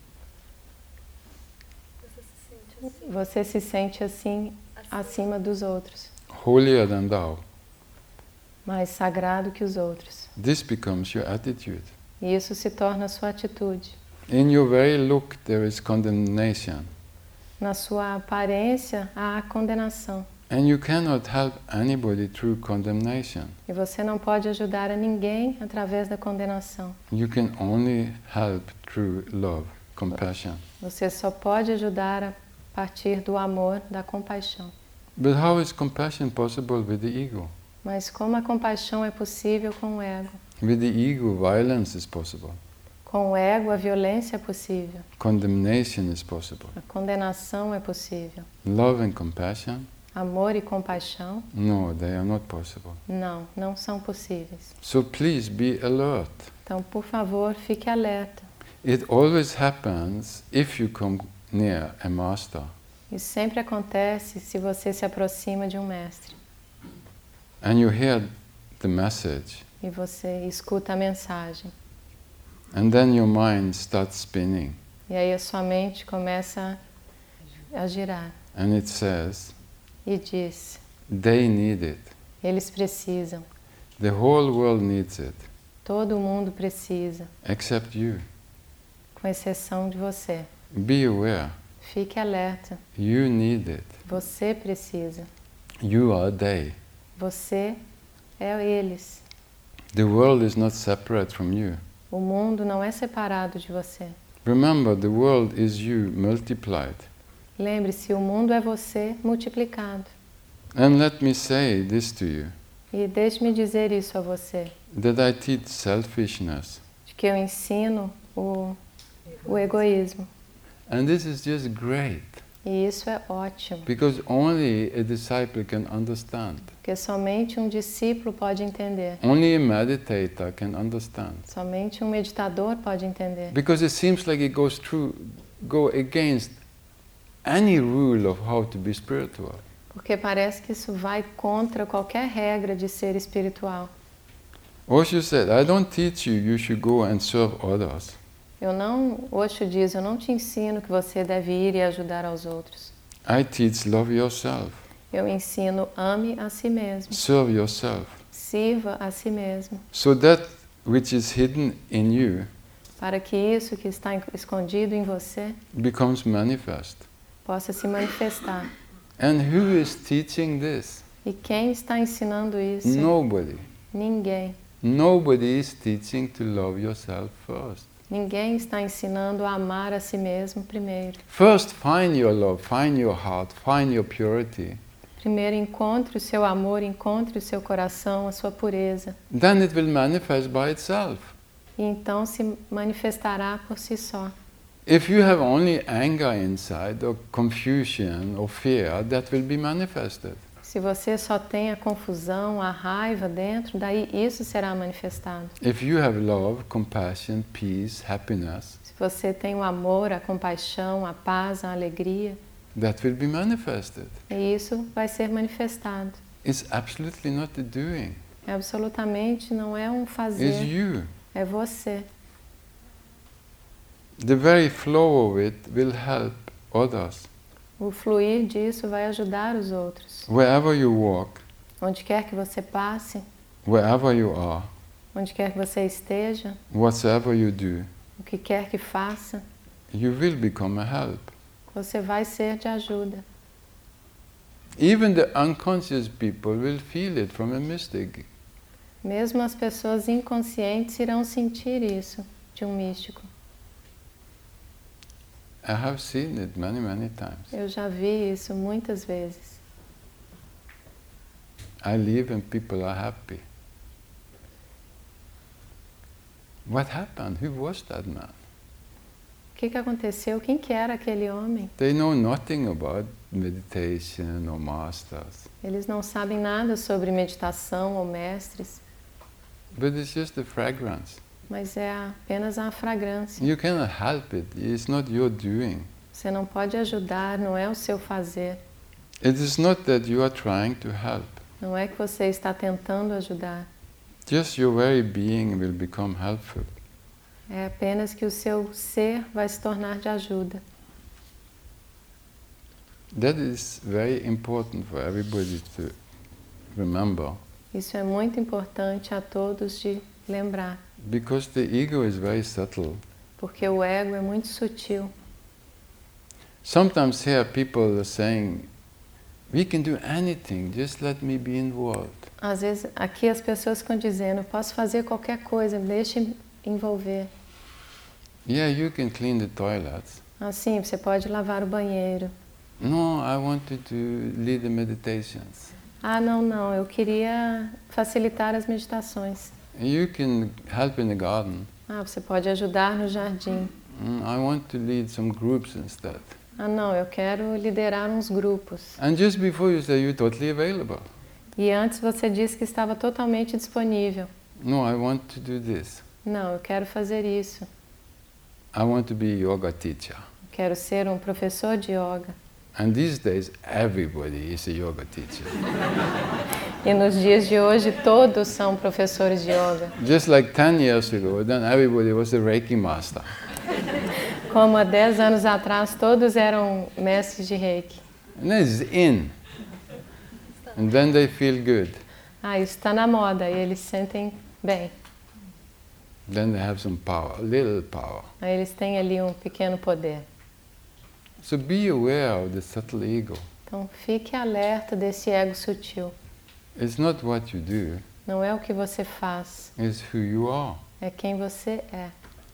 Você se sente assim acima dos outros,
Holier than thou.
mais sagrado que os outros.
This becomes your attitude.
E isso se torna a sua atitude.
In your very look, there is condemnation.
Na sua aparência, há condenação.
And you cannot help anybody through condemnation.
E você não pode ajudar a ninguém através da condenação.
You can only help through love, compassion.
Você só pode ajudar a partir do amor, da compaixão.
But how is compassion possible with the ego?
Mas como a compaixão é possível com o ego?
With the ego, violence is possible.
Com o ego, a violência é possível.
Condemnation is possible.
A condenação é possível.
Love and compassion?
Amor e compaixão?
No, they are not possible.
Não, não são possíveis.
So please be alert.
Então, por favor, fique alerta.
It always happens if you come near a master.
Isso sempre acontece se você se aproxima de um mestre.
And you hear the message.
E você escuta a mensagem.
And then your mind starts spinning.
E aí a sua mente começa a girar.
And it says,
E diz,
they need it.
eles precisam.
The whole world needs it.
Todo mundo precisa,
Except you.
com exceção de você.
Be aware.
Fique alerta.
You need it.
Você precisa.
You are they.
Você é eles.
The world is not separate from you.
O mundo não é separado de você.
Remember, the world is you multiplied.
Lembre-se, o mundo é você multiplicado.
And let me say this to you,
E deixe-me dizer isso a você,
that I teach selfishness.
de que eu ensino o, o egoísmo.
And this is just great,
E isso é ótimo,
because only a disciple can understand.
porque somente um discípulo pode entender.
Only a meditator can understand.
Somente um meditador pode entender.
Because it seems like it goes through, go against any rule of how to be spiritual.
Porque parece que isso vai contra qualquer regra de ser espiritual.
Osho said, I don't teach you, you should go and serve others.
Eu não, Osho diz, eu não te ensino que você deve ir e ajudar aos outros.
I teach love yourself,
Eu ensino ame a si mesmo,
serve yourself.
sirva a si mesmo,
So that which is hidden in you
para que isso que está escondido em você
becomes manifest.
possa se manifestar.
And who is teaching this?
E quem está ensinando isso?
Nobody.
Ninguém.
Nobody is teaching to love yourself first.
Ninguém está ensinando a amar a si mesmo primeiro.
First, find your love, find your heart, find your purity.
Primeiro encontre o seu amor, encontre o seu coração, a sua pureza.
Then it will manifest by itself.
E então se manifestará por si só.
If you have only anger inside, or confusion, or fear, that will be manifested.
Se você só tem a confusão, a raiva dentro, daí isso será manifestado.
If you have love, compassion, peace, happiness,
Se você tem o amor, a compaixão, a paz, a alegria,
that will be manifested.
e isso vai ser manifestado.
It's absolutely not the doing.
Absolutamente não é um
It's
fazer,
you.
é você.
The very flow of it will help others.
O fluir disso vai ajudar os outros.
Wherever you walk,
Onde quer que você passe,
wherever you are,
onde quer que você esteja,
whatsoever you do,
o que quer que faça,
you will become a help.
você vai ser de ajuda.
Even the unconscious people will feel it from a mystic.
Mesmo as pessoas inconscientes irão sentir isso de um místico.
I have seen it many, many times.
Eu já vi isso muitas vezes.
I live and people are happy. What happened? Who was that man?
O que, que aconteceu? Quem que era aquele homem?
They know nothing about meditation or masters.
Eles não sabem nada sobre meditação ou mestres,
But it's just the fragrance.
mas é apenas a fragrância.
You cannot help it. It's not your doing.
Você não pode ajudar, não é o seu fazer.
It is not that you are trying to help.
Não é que você está tentando ajudar.
Just your very being will become helpful.
É apenas que o seu ser vai se tornar de ajuda.
That is very important for everybody to remember.
Isso é muito importante a todos de lembrar,
Because the ego is very subtle.
porque o ego é muito sutil.
Sometimes here people are saying, we can do anything, just let me be involved.
Às vezes aqui as pessoas ficam dizendo, eu posso fazer qualquer coisa, deixe envolver.
Yeah, you can clean the toilets.
Assim, você pode lavar o banheiro.
No, I want to do, lead the meditations.
Ah, não, não, eu queria facilitar as meditações.
You can help in the garden.
Ah, você pode ajudar no jardim.
Mm, I want to lead some groups instead.
Ah, não, eu quero liderar uns grupos.
And just before you say you're totally available.
E antes você disse que estava totalmente disponível.
No, I want to do this.
Não, eu quero fazer isso.
I want to be a yoga teacher.
Quero ser um professor de yoga.
And these days, everybody is a yoga teacher.
E nos dias de hoje todos são professores de yoga.
Just like ten years ago, then everybody was a Reiki master.
Como há dez anos atrás todos eram mestres de Reiki.
And it's in. And then they feel good.
Ah, isso está na moda e eles se sentem bem.
Then they have some power, a little power.
Aí eles têm ali um pequeno poder.
So be aware of the subtle ego.
Então fique alerta desse ego sutil.
It's not what you do,
Não é o que você faz,
it's who you are.
é quem você é.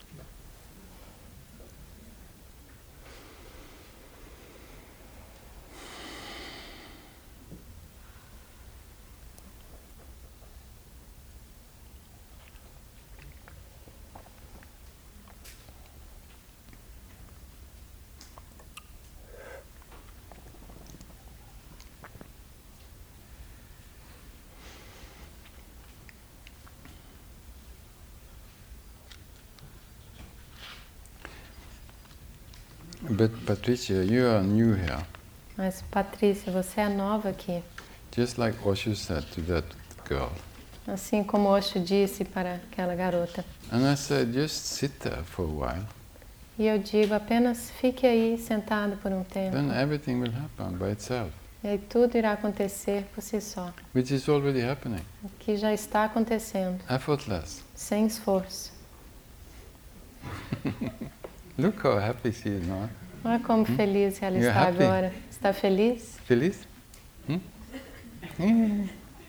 But Patricia, you are new here.
Mas Patrícia, você é nova aqui.
Just like Osho said to that girl.
Assim como Osho disse para aquela garota.
And I said, just sit there for a while.
E eu digo, apenas fique aí sentado por um tempo.
Then everything will happen by itself.
E aí tudo irá acontecer por si só.
Which is already happening.
O que já está acontecendo.
Effortless.
Sem esforço.
Look how happy she is now.
Olha como feliz ela
You're
está
happy?
agora. Está feliz?
Feliz? Hmm? Hmm.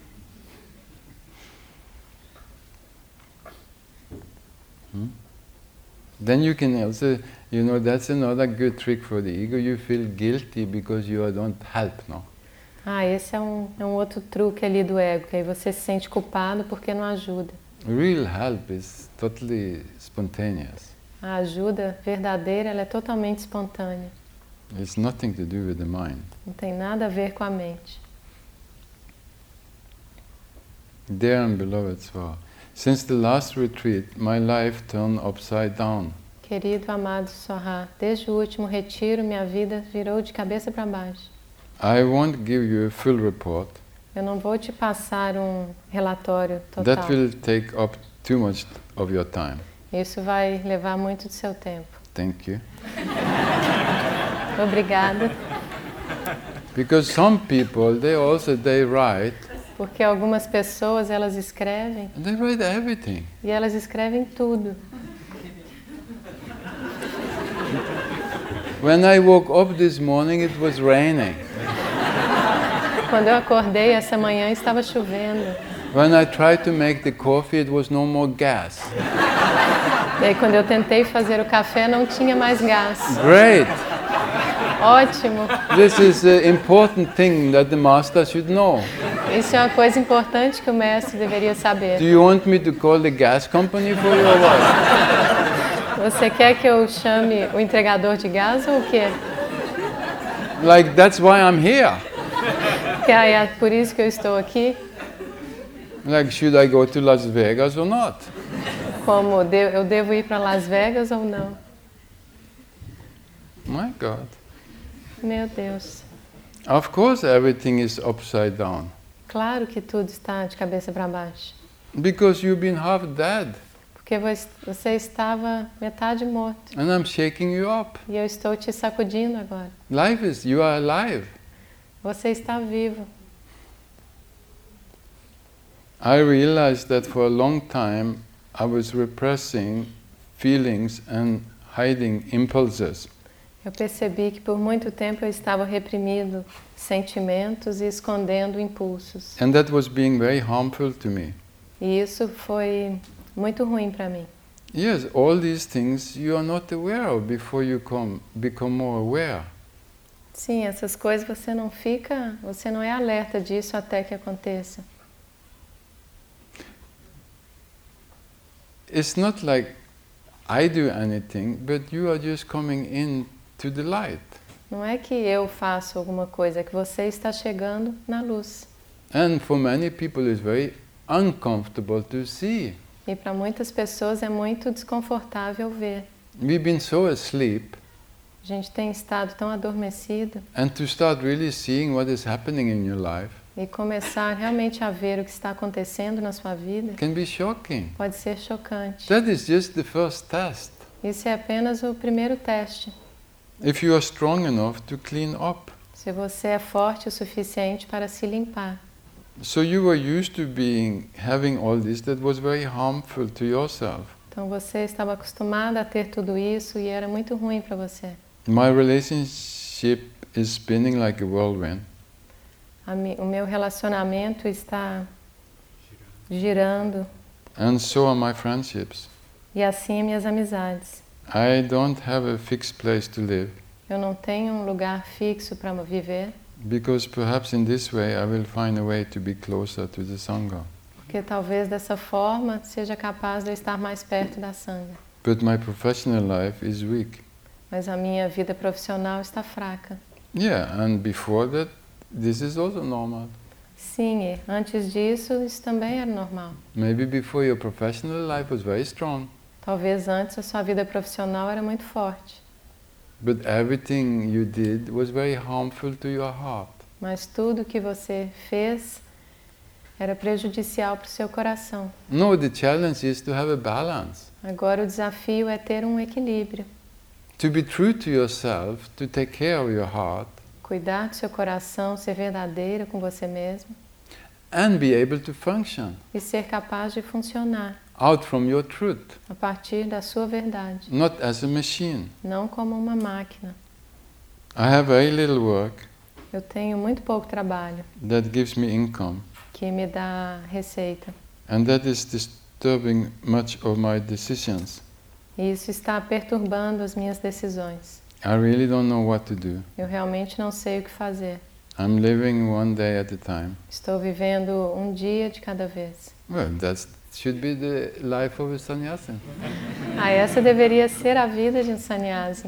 Hmm? Then you can also, you know, that's another good trick for the ego. You feel guilty because you don't help, no?
Ah, esse é um, é um outro truque ali do ego, que aí você se sente culpado porque não ajuda.
Real help is totally spontaneous.
A ajuda verdadeira, ela é totalmente espontânea.
It's nothing to do with the mind.
Não tem nada a ver com a mente.
Dear and beloved Swa, since the last retreat, my life turned upside down.
Querido amado Sohar, desde o último retiro, minha vida virou de cabeça para baixo.
I won't give you a full report.
Eu não vou te passar um relatório total.
That will take up too much of your time.
Isso vai levar muito do seu tempo.
Thank you.
Obrigada.
Because some people, they also, they write,
Porque algumas pessoas, elas escrevem,
and they write everything.
e elas escrevem tudo.
When I woke up this morning, it was raining.
Quando eu acordei essa manhã, estava chovendo.
When I tried to make the coffee, it was no more gas.
E aí, quando eu tentei fazer o café, não tinha mais gás.
Great!
Ótimo!
This is an important thing that the master should know.
Isso é uma coisa importante que o mestre deveria
Do
saber.
you want me to call the gas company for you or what?
Você quer que eu chame o entregador de gás ou o quê?
Like, that's why I'm here.
Que aí é por isso que eu estou aqui.
Like, should I go to Las Vegas or not?
Como de- eu devo ir para Las Vegas ou não?
My God.
Meu Deus.
Of course everything is upside down.
Claro que tudo está de cabeça para baixo.
Because you've been half dead.
Porque vo- você estava metade morto.
And I'm shaking you up.
E eu estou te sacudindo agora.
Life is, you are alive.
Você está vivo.
I realized that for a long time I was repressing feelings and hiding impulses.
Eu percebi que por muito tempo eu estava reprimindo sentimentos e escondendo impulsos.
And that was being very harmful to me.
E isso foi muito ruim para mim.
Yes, all these things you are not aware of before you come, become more aware.
Sim, essas coisas você não fica, você não é alerta disso até que aconteça.
It's not like I do anything, but you are just coming in to the light.
Não é que eu faço alguma coisa, é que você está chegando na luz.
And for many people it's very uncomfortable to see.
E para muitas pessoas é muito desconfortável ver.
We've been so asleep,
A gente tem estado tão adormecido
and to start really seeing what is happening in your life,
e começar realmente a ver o que está acontecendo na sua vida,
can be shocking.
pode ser chocante.
That is just the first test.
Isso é apenas o primeiro teste.
If you are strong enough to clean up.
Se você é forte o suficiente para se limpar.
So you were used to being having all this that was very harmful to yourself.
Então você estava acostumado a ter tudo isso e era muito ruim para você.
My relationship is spinning like a whirlwind.
A mi, o meu relacionamento está girando.
And so are my friendships.
E assim minhas amizades.
I don't have a fixed place to live.
Eu não tenho um lugar fixo para viver.
Because perhaps in this way I will find a way to be closer to the Sangha.
Porque talvez dessa forma seja capaz de eu estar mais perto da Sangha.
But my professional life is weak.
Mas a minha vida profissional está fraca.
Yeah, and before that, this is also normal.
Sim, e antes disso, isso também era normal.
Maybe before your professional life was very strong.
Talvez antes a sua vida profissional era muito forte.
But everything you did was very harmful to your heart.
Mas tudo que você fez era prejudicial para o seu coração.
No, the challenge is to have a balance.
Agora o desafio é ter um equilíbrio.
To be true to yourself, to take care of your heart.
Cuidar do seu coração, ser verdadeira com você mesmo.
And be able to function.
E ser capaz de funcionar.
Out from your truth.
A partir da sua verdade.
Not as a machine.
Não como uma máquina.
I have very little work.
Eu tenho muito pouco trabalho.
That gives me income.
Que me dá receita.
And that is disturbing much of my decisions.
E isso está perturbando as minhas decisões.
I really don't know what to do.
Eu realmente não sei o que fazer.
I'm living one day at a time.
Estou vivendo um dia de cada vez.
Well, that should be the life of a sannyasi.
Ah, essa deveria ser a vida de um sannyasi.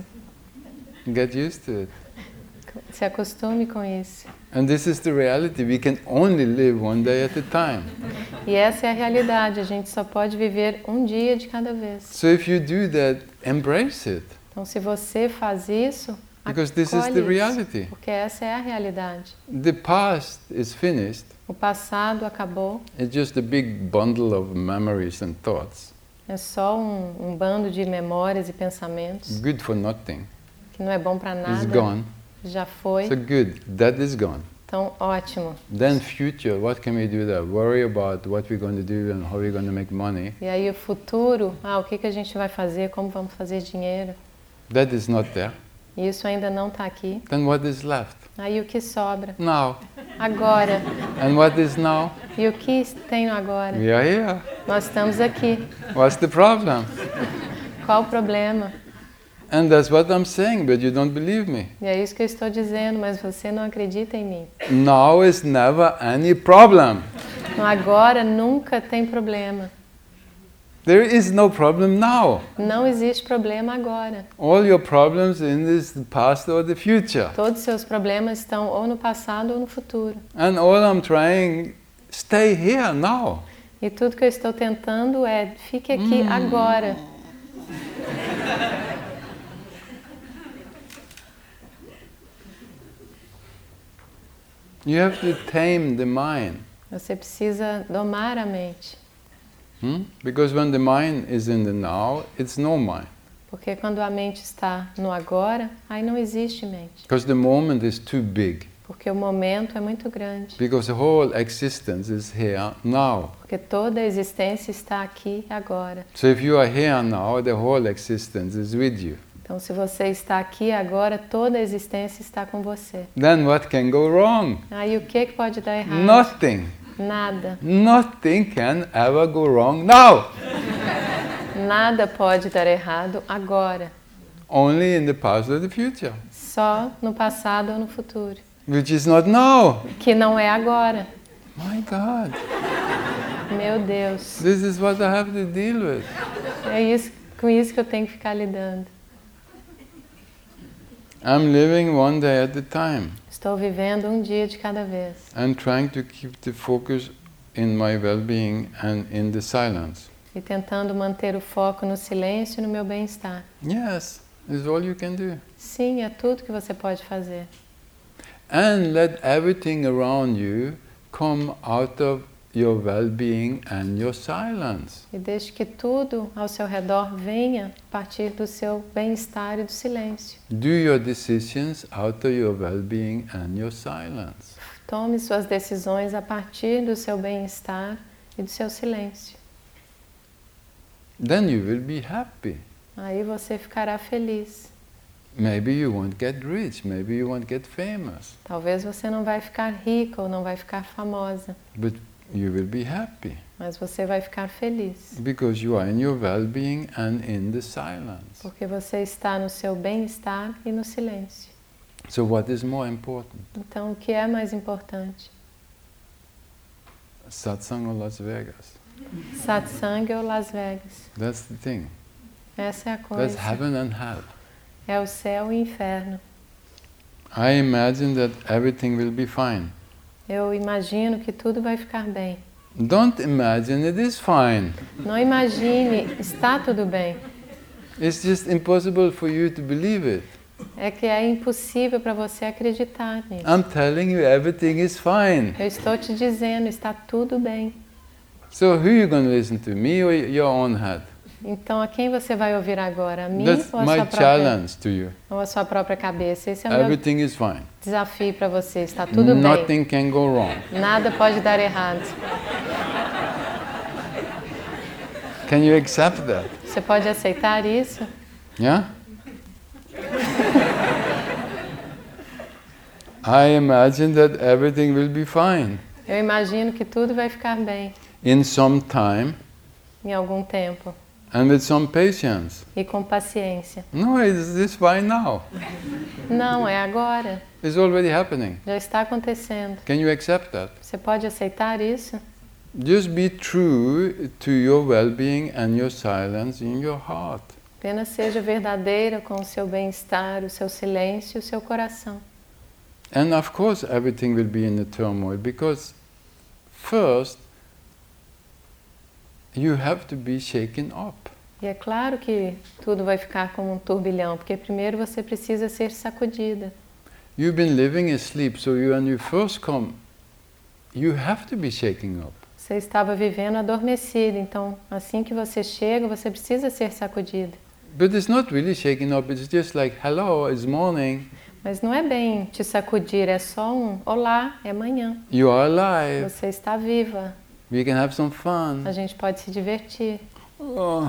Get used to it.
Se acostume com isso.
And this is the reality. We can only live one day at a time.
E essa é a realidade. A gente só pode viver um dia de cada vez.
So if you do that, embrace it.
Então, se você faz isso,
because this is the reality.
Isso, porque essa é a realidade.
The past is finished.
O passado acabou.
It's just a big bundle of memories and thoughts.
É só um, um bando de memórias e pensamentos.
Good for nothing.
Que não é bom para nada.
It's gone.
Já foi.
So good. That is gone.
Então, ótimo.
Then future, what can we do there? Worry about what we're going to do and how we're going to make money.
E aí o futuro, ah, o que que a gente vai fazer, como vamos fazer dinheiro?
That is not there.
Isso ainda não está aqui.
Then what is left?
Aí o que sobra?
Now.
Agora.
And what is now?
E o que tenho agora?
We are here.
Nós estamos aqui.
What's the problem?
Qual o problema?
And that's what I'm saying, but you don't believe me.
E é isso que eu estou dizendo, mas você não acredita em mim.
Now is never any problem.
No agora nunca tem problema.
There is no problem now.
Não existe problema agora.
All your problems in this the past or the future.
Todos os seus problemas estão ou no passado ou no futuro.
And all I'm trying, stay here now.
E tudo que eu estou tentando é, fique aqui hum. agora.
You have to tame the mind.
Você precisa domar a mente.
Hmm? Because when the mind is in the now, it's no mind.
Porque quando a mente está no agora, aí não existe mente.
Because the moment is too big.
Porque o momento é muito grande.
Because the whole existence is here now.
Porque toda a existência está aqui agora.
So if you are here now, the whole existence is with you.
Então, se você está aqui agora, toda a existência está com você.
Then what can go wrong?
Aí o que que pode dar errado?
Nothing.
Nada.
Nothing can ever go wrong now.
Nada pode dar errado agora.
Only in the past or the future.
Só no passado ou no futuro.
Which is not now.
Que não é agora.
My God.
Meu Deus.
This is what I have to deal with.
É isso, com isso que eu tenho que ficar lidando.
I'm living one day at a time.
Estou vivendo um dia de cada vez.
And trying to keep the focus in my well-being and in the silence.
E tentando manter o foco no silêncio e no meu bem-estar.
Yes, is all you can do.
Sim, é tudo que você pode fazer.
And let everything around you come out of your well-being and your silence.
E deixe que tudo ao seu redor venha a partir do seu bem-estar e do silêncio.
Do your decisions out of your well-being and your silence.
Tome suas decisões a partir do seu bem-estar e do seu silêncio.
Then you will be happy.
Aí você ficará feliz.
Maybe you won't get rich, maybe you won't get famous.
Talvez você não vai ficar rica ou não vai ficar famosa.
But you will be happy.
Mas você vai ficar feliz.
Because you are in your well-being and in the silence.
Porque você está no seu bem-estar e no silêncio.
So what is more important?
Então, o que é mais importante?
Satsang or Las Vegas?
Satsang ou Las Vegas?
That's the thing.
Essa é a
That's
coisa.
heaven and hell.
É o céu e o inferno.
I imagine that everything will be fine.
Eu imagino que tudo vai ficar bem.
Don't imagine it is fine.
Não imagine, está tudo bem.
It's just impossible for you to believe it.
É que é impossível para você acreditar nisso.
I'm telling you, everything is fine.
Eu estou te dizendo, está tudo bem.
So who are you going to listen to, me or your own head?
Então, a quem você vai ouvir agora? A mim
That's
ou a,
my
sua própria,
challenge to you.
ou a sua própria cabeça? Esse é o meu
Everything is fine.
desafio para você. Está tudo bem.
Nothing can go wrong.
Nada pode dar errado.
Can you accept that?
Você pode aceitar isso?
Yeah? I imagine that everything will be fine.
Eu imagino que tudo vai ficar bem
In some time
em algum tempo.
and with some patience.
E com paciência.
No, it's this fine now.
Não, é agora.
It's already happening.
Já está acontecendo.
Can you accept that?
Você pode aceitar isso?
Just be true to your well-being and your silence in your heart.
Apenas seja verdadeira com o seu bem-estar, o seu silêncio e o seu coração.
And of course everything will be in the turmoil because first you have to be shaken up.
E é claro que tudo vai ficar como um turbilhão, porque primeiro você precisa ser sacudida.
You've been living asleep, so you, when you first come, you have to be shaken up.
Você estava vivendo adormecido, então assim que você chega, você precisa ser sacudido.
But it's not really shaking up, it's just like, hello, it's morning.
Mas não é bem te sacudir, é só um olá, é manhã.
You are alive.
Você está viva.
We can have some fun.
A gente pode se divertir.
Oh.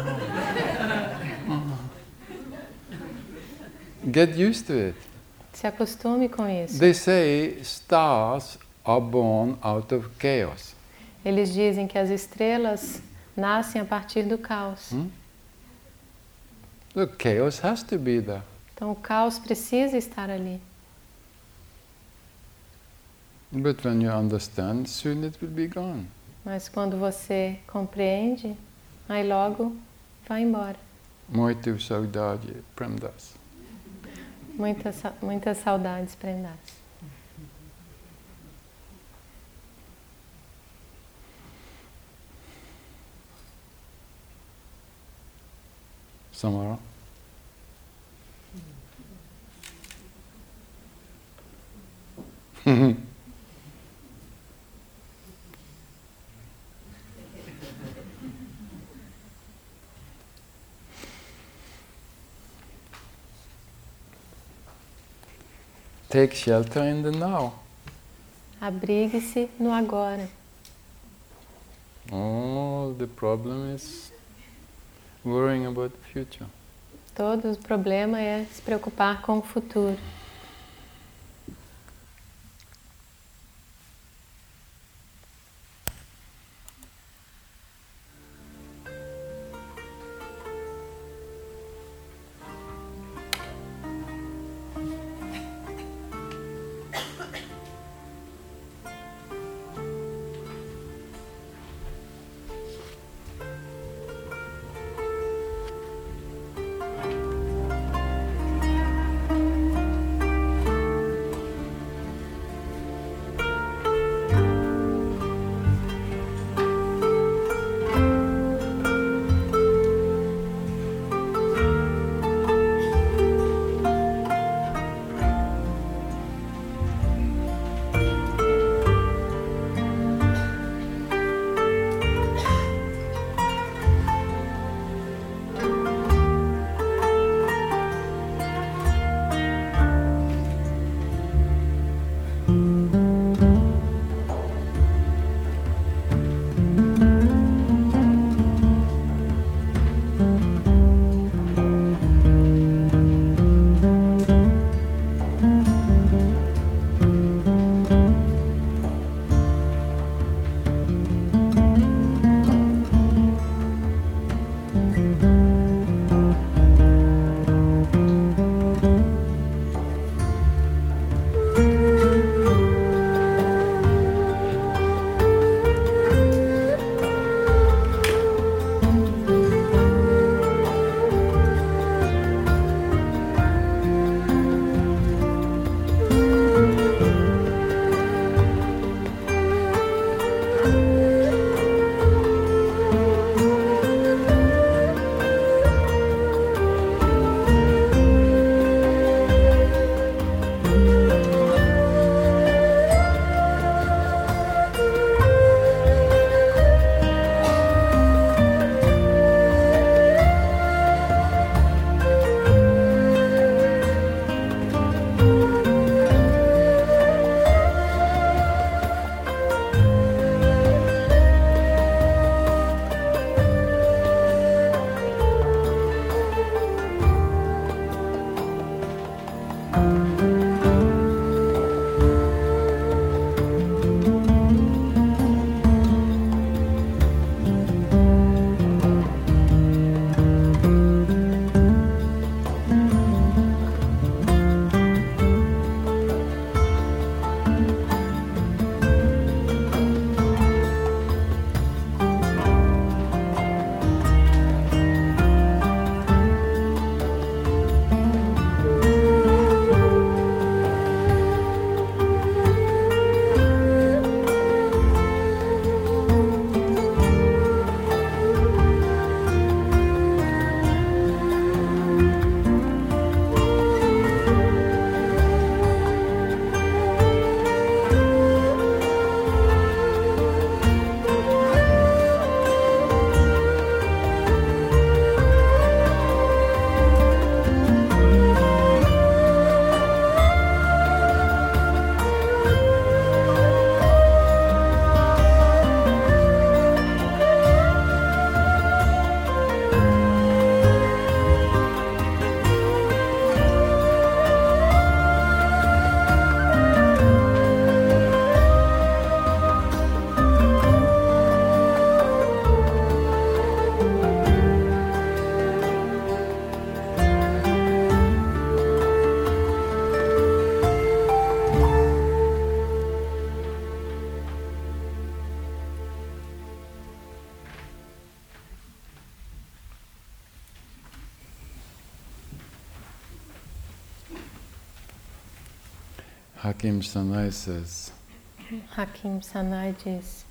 Get used to it.
Se acostume com isso.
They say stars are born out of chaos.
Eles dizem que as estrelas nascem a partir do caos.
Hmm? The chaos has to be there.
Então o caos precisa estar ali.
But when you understand, soon it will be gone.
Mas quando você compreende, aí logo vai embora.
Muito saudade, Premdas.
Muitas, muitas saudades, Premdas.
Samara? Take shelter in the now.
Abrigue-se no agora.
All the problem is worrying about the future.
Todo o problema é se preocupar com o futuro.
Hakim Sanai says,
Hakim Sanai diz,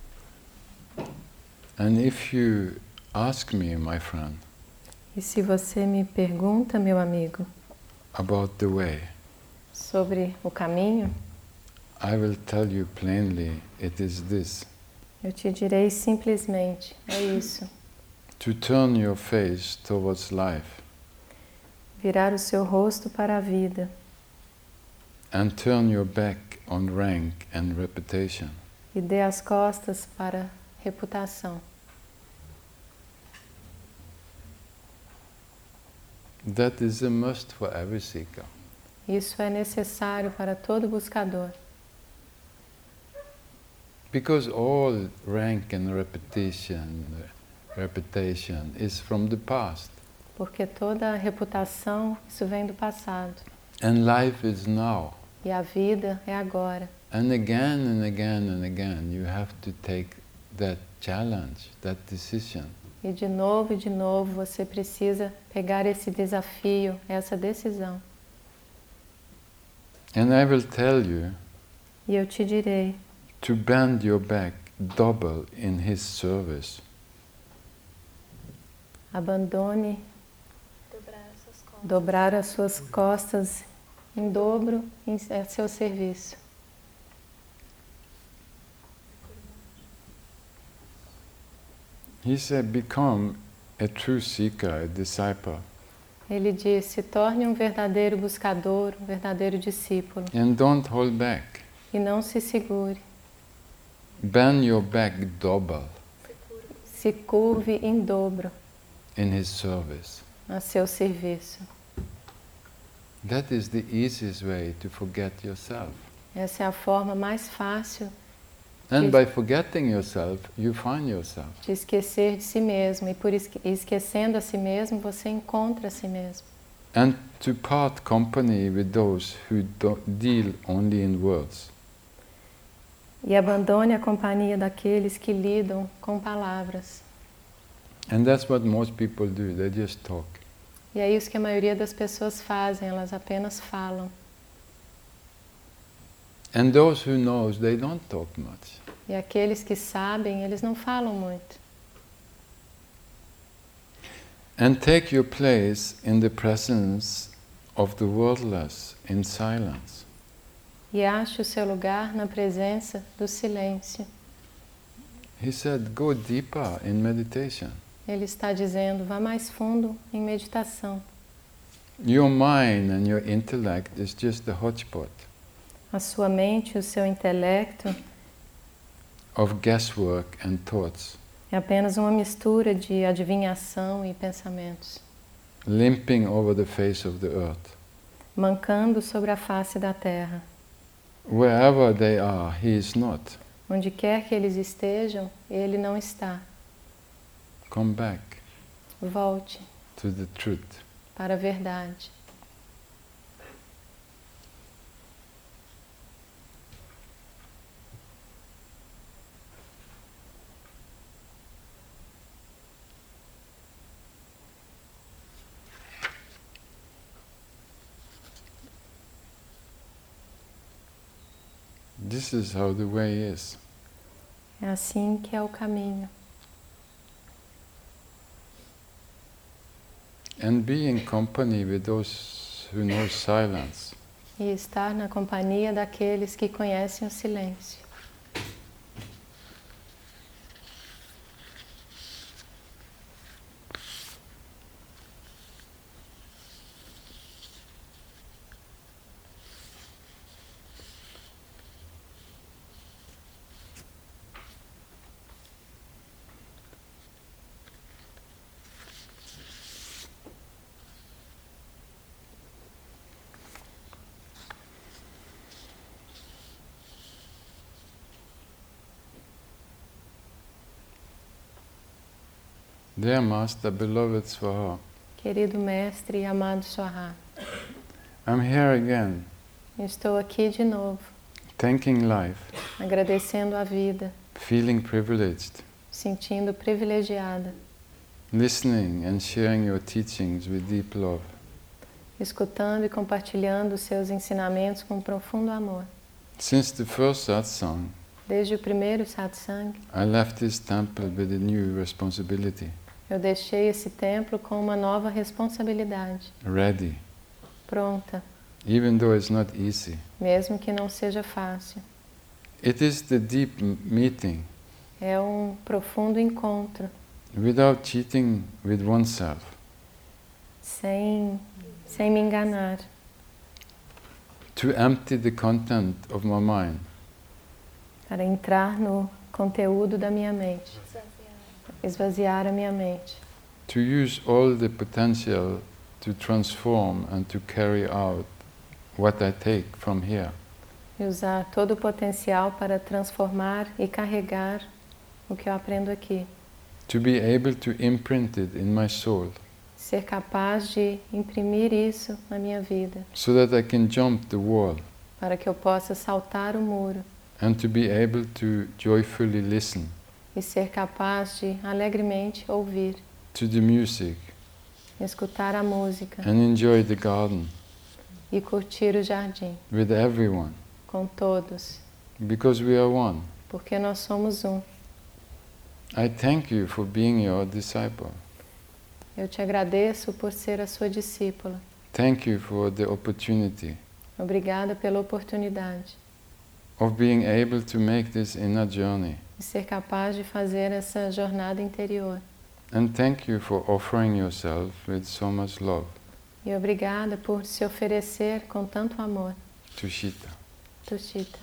and if you ask me, my friend,
e se você me pergunta, meu amigo,
about the way,
sobre o caminho,
I will tell you plainly, it is this.
eu te direi simplesmente, é isso.
To turn your face towards life
Virar o seu rosto para a vida
and turn your back on rank and reputation.
e dê as costas para a reputação.
That is a must for every seeker.
Isso é necessário para todo buscador.
Because all rank and reputation, reputation is from the past.
Porque toda a reputação, isso vem do passado.
And life is now.
E a vida é agora.
And again and again and again you have to take that challenge, that decision.
E de novo e de novo você precisa pegar esse desafio, essa decisão.
And I will tell you
E eu te direi
to bend your back double in His service.
abandone, dobrar as suas costas em dobro em seu serviço.
He said, become a true seeker, a disciple.
Ele diz, se torne um verdadeiro buscador, um verdadeiro discípulo.
And don't hold back.
E não se segure.
Bend your back double
Se curve em dobro
in His service.
a seu serviço.
That is the easiest way to forget yourself.
Essa é a forma mais fácil
And by forgetting yourself, you find yourself.
de esquecer de si mesmo. E por esque- esquecendo a si mesmo, você encontra a si mesmo.
And to part company with those who do deal only in words.
E abandone a companhia daqueles que lidam com palavras.
And that's what most people do, they just talk.
E é isso que a maioria das pessoas fazem, elas apenas falam.
And those who knows, they don't talk much.
E aqueles que sabem, eles não falam muito.
And take your place in the presence of the wordless, in silence.
E ache o seu lugar na presença do silêncio.
He said, go deeper in meditation.
Ele está dizendo, vá mais fundo em meditação.
Your mind and your intellect is just the hotspot
A sua mente, o seu intelecto,
of guesswork and thoughts,
é apenas uma mistura de adivinhação e pensamentos,
limping over the face of the earth.
mancando sobre a face da terra.
Wherever they are, he is not.
Onde quer que eles estejam, ele não está.
Come back
Volte
to the truth.
para a verdade.
This is how the way is.
É assim que é o caminho.
And be in company with those who know silence.
E estar na companhia daqueles que conhecem o silêncio.
Dear Master, beloved Swaha,
Querido Mestre e amado Swaha,
I'm here again,
estou aqui de novo,
thanking life,
agradecendo a vida,
feeling privileged,
sentindo privilegiada,
listening and sharing your teachings with deep love.
escutando e compartilhando os seus ensinamentos com profundo amor.
Since the first satsang,
Desde o primeiro satsang,
I left this temple with a new responsibility,
eu deixei esse templo com uma nova responsabilidade,
ready,
pronta,
even though it's not easy.
mesmo que não seja fácil.
It is the deep m- meeting,
É um profundo encontro,
without cheating with oneself,
sem, sem me enganar,
to empty the content of my mind,
para entrar no conteúdo da minha mente, esvaziar a minha mente,
to use all the potential to transform and to carry out what I take from here.
e usar todo o potencial para transformar e carregar o que eu aprendo aqui.
To be able to imprint it in my soul,
Ser capaz de imprimir isso na minha vida,
so that I can jump the wall,
para que eu possa saltar o muro
and to be able to joyfully listen
e ser capaz de alegremente ouvir,
to the music
escutar a música
and enjoy the garden
e curtir o jardim
with everyone,
com todos,
because we are one.
porque nós somos um.
I thank you for being your disciple.
Eu te agradeço por ser a sua discípula.
Thank you for the opportunity
Obrigada pela oportunidade
of being able to make this inner journey.
de ser capaz de fazer essa jornada interior.
And thank you for offering yourself with so much love.
E obrigada por se oferecer com tanto amor.
Tushita.
Tushita.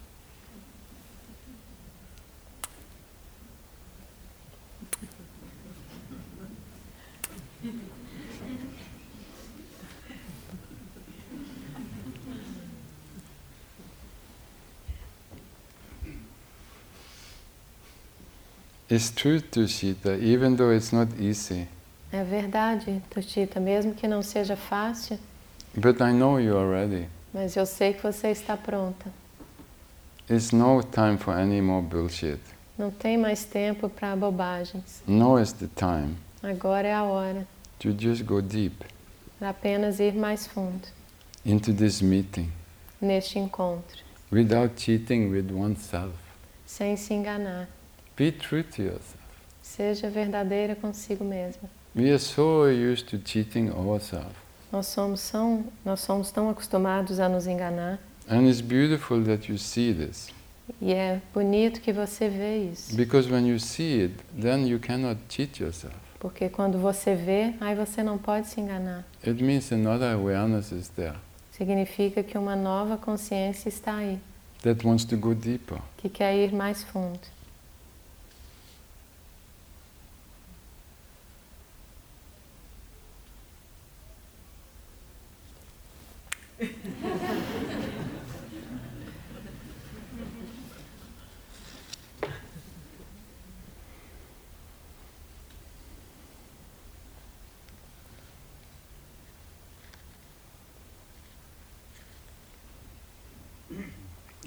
It's true, Tushita, even though it's not easy,
É verdade, Tushita, mesmo que não seja fácil,
but I know you are ready.
mas eu sei que você está pronta.
It's no time for any more bullshit.
Não tem mais tempo para bobagens.
Now is the time
Agora é a hora
to just go deep
para apenas ir mais fundo
into this meeting
neste encontro,
without cheating with oneself.
sem se enganar.
Be true to yourself.
Seja verdadeira consigo mesma.
We are so used to cheating ourselves.
Nós somos, são, nós somos tão acostumados a nos enganar.
And it's beautiful that you see this.
E é bonito que você vê isso.
Because when you see it, then you cannot cheat yourself.
Porque quando você vê, aí você não pode se enganar.
It means another awareness is there
Significa que uma nova consciência está aí,
that wants to go deeper.
que quer ir mais fundo.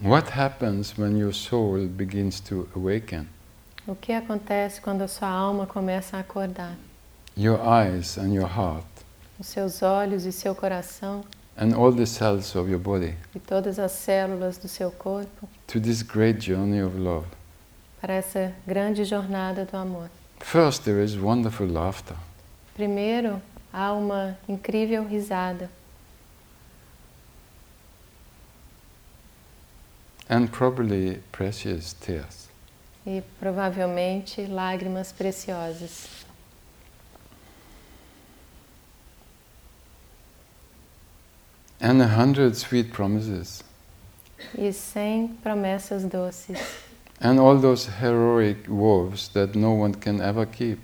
What happens when your soul begins to awaken?
O que acontece quando a sua alma começa a acordar?
Your eyes and your heart
Os seus olhos e seu coração
and all the cells of your body
e todas as células do seu corpo
to this great journey of love.
para essa grande jornada do amor.
First, there is wonderful laughter.
Primeiro, há uma incrível risada.
And probably precious tears.
E provavelmente lágrimas preciosas.
And a hundred sweet promises.
E cem promessas doces.
And all those heroic vows that no one can ever keep.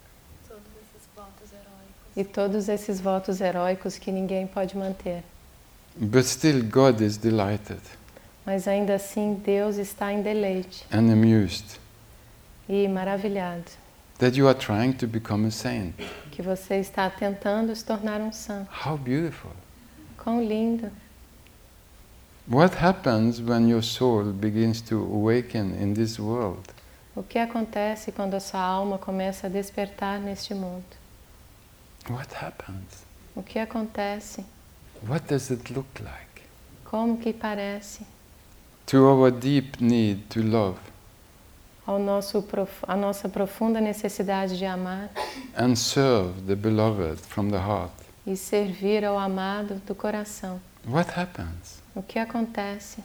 E todos esses votos heróicos que ninguém pode manter.
But still God is delighted
Mas ainda assim Deus está em deleite
and amused
e maravilhado
that you are trying to become a saint.
que você está tentando se tornar um santo.
How beautiful.
Quão lindo!
What happens when your soul begins to awaken in this world?
O que acontece quando a sua alma começa a despertar neste mundo?
What happens?
O que acontece?
What does it look like?
Como que parece?
To our deep need to love
Ao nosso, prof... a nossa profunda necessidade de amar
and serve the beloved from the heart.
e servir ao amado do coração.
What happens?
O que acontece?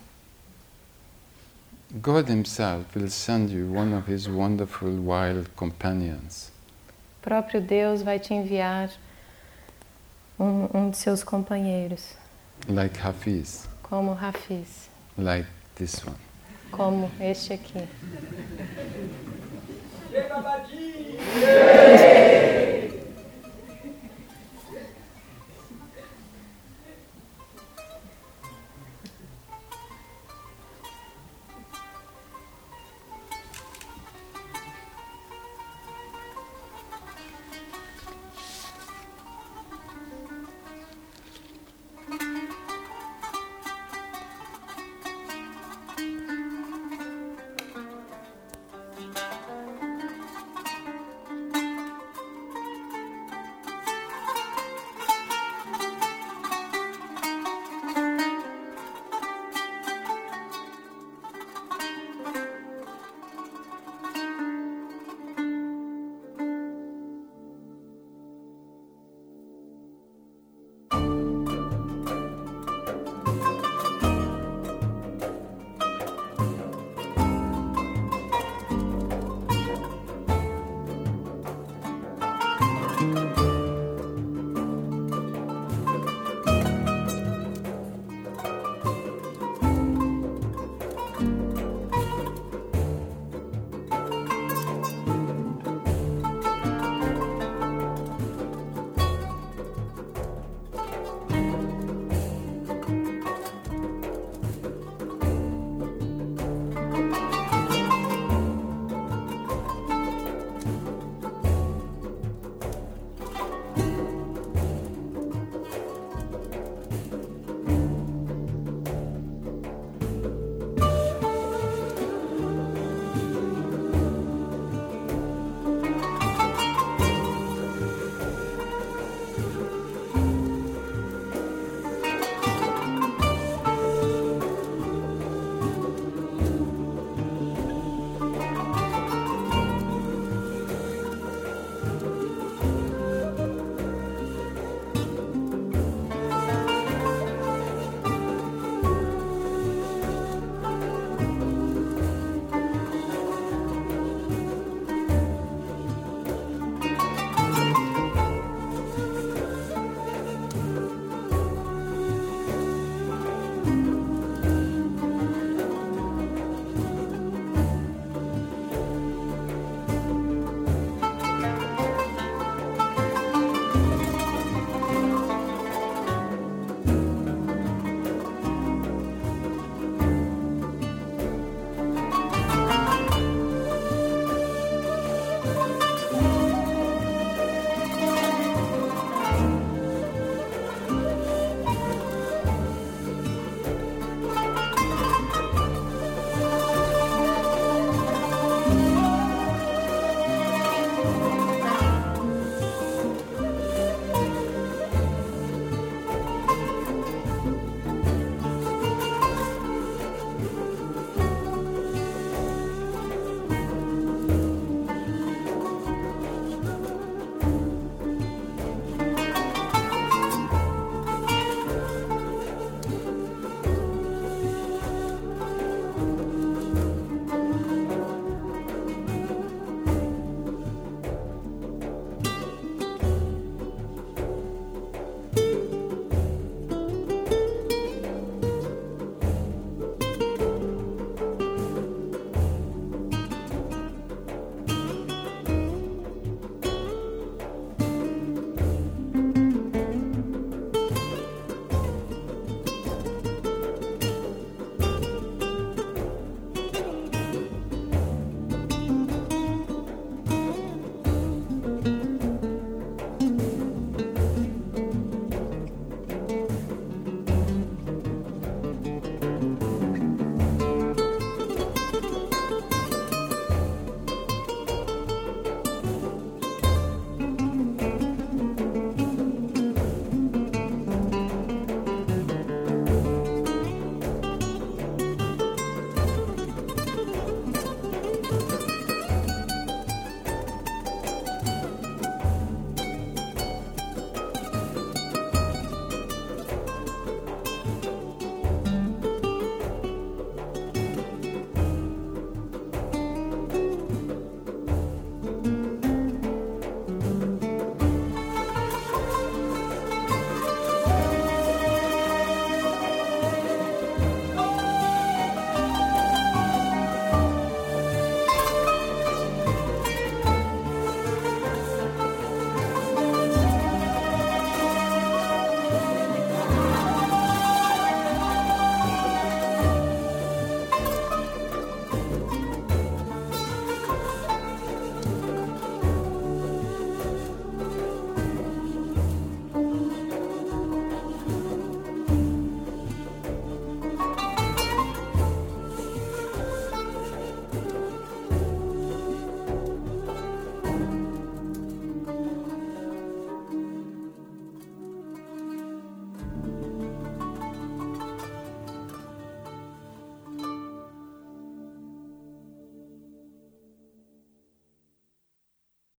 God Himself will send you one of His wonderful wild companions.
O próprio Deus vai te enviar um, um de seus companheiros,
Like Hafiz,
como Hafiz,
like this one.
como este aqui.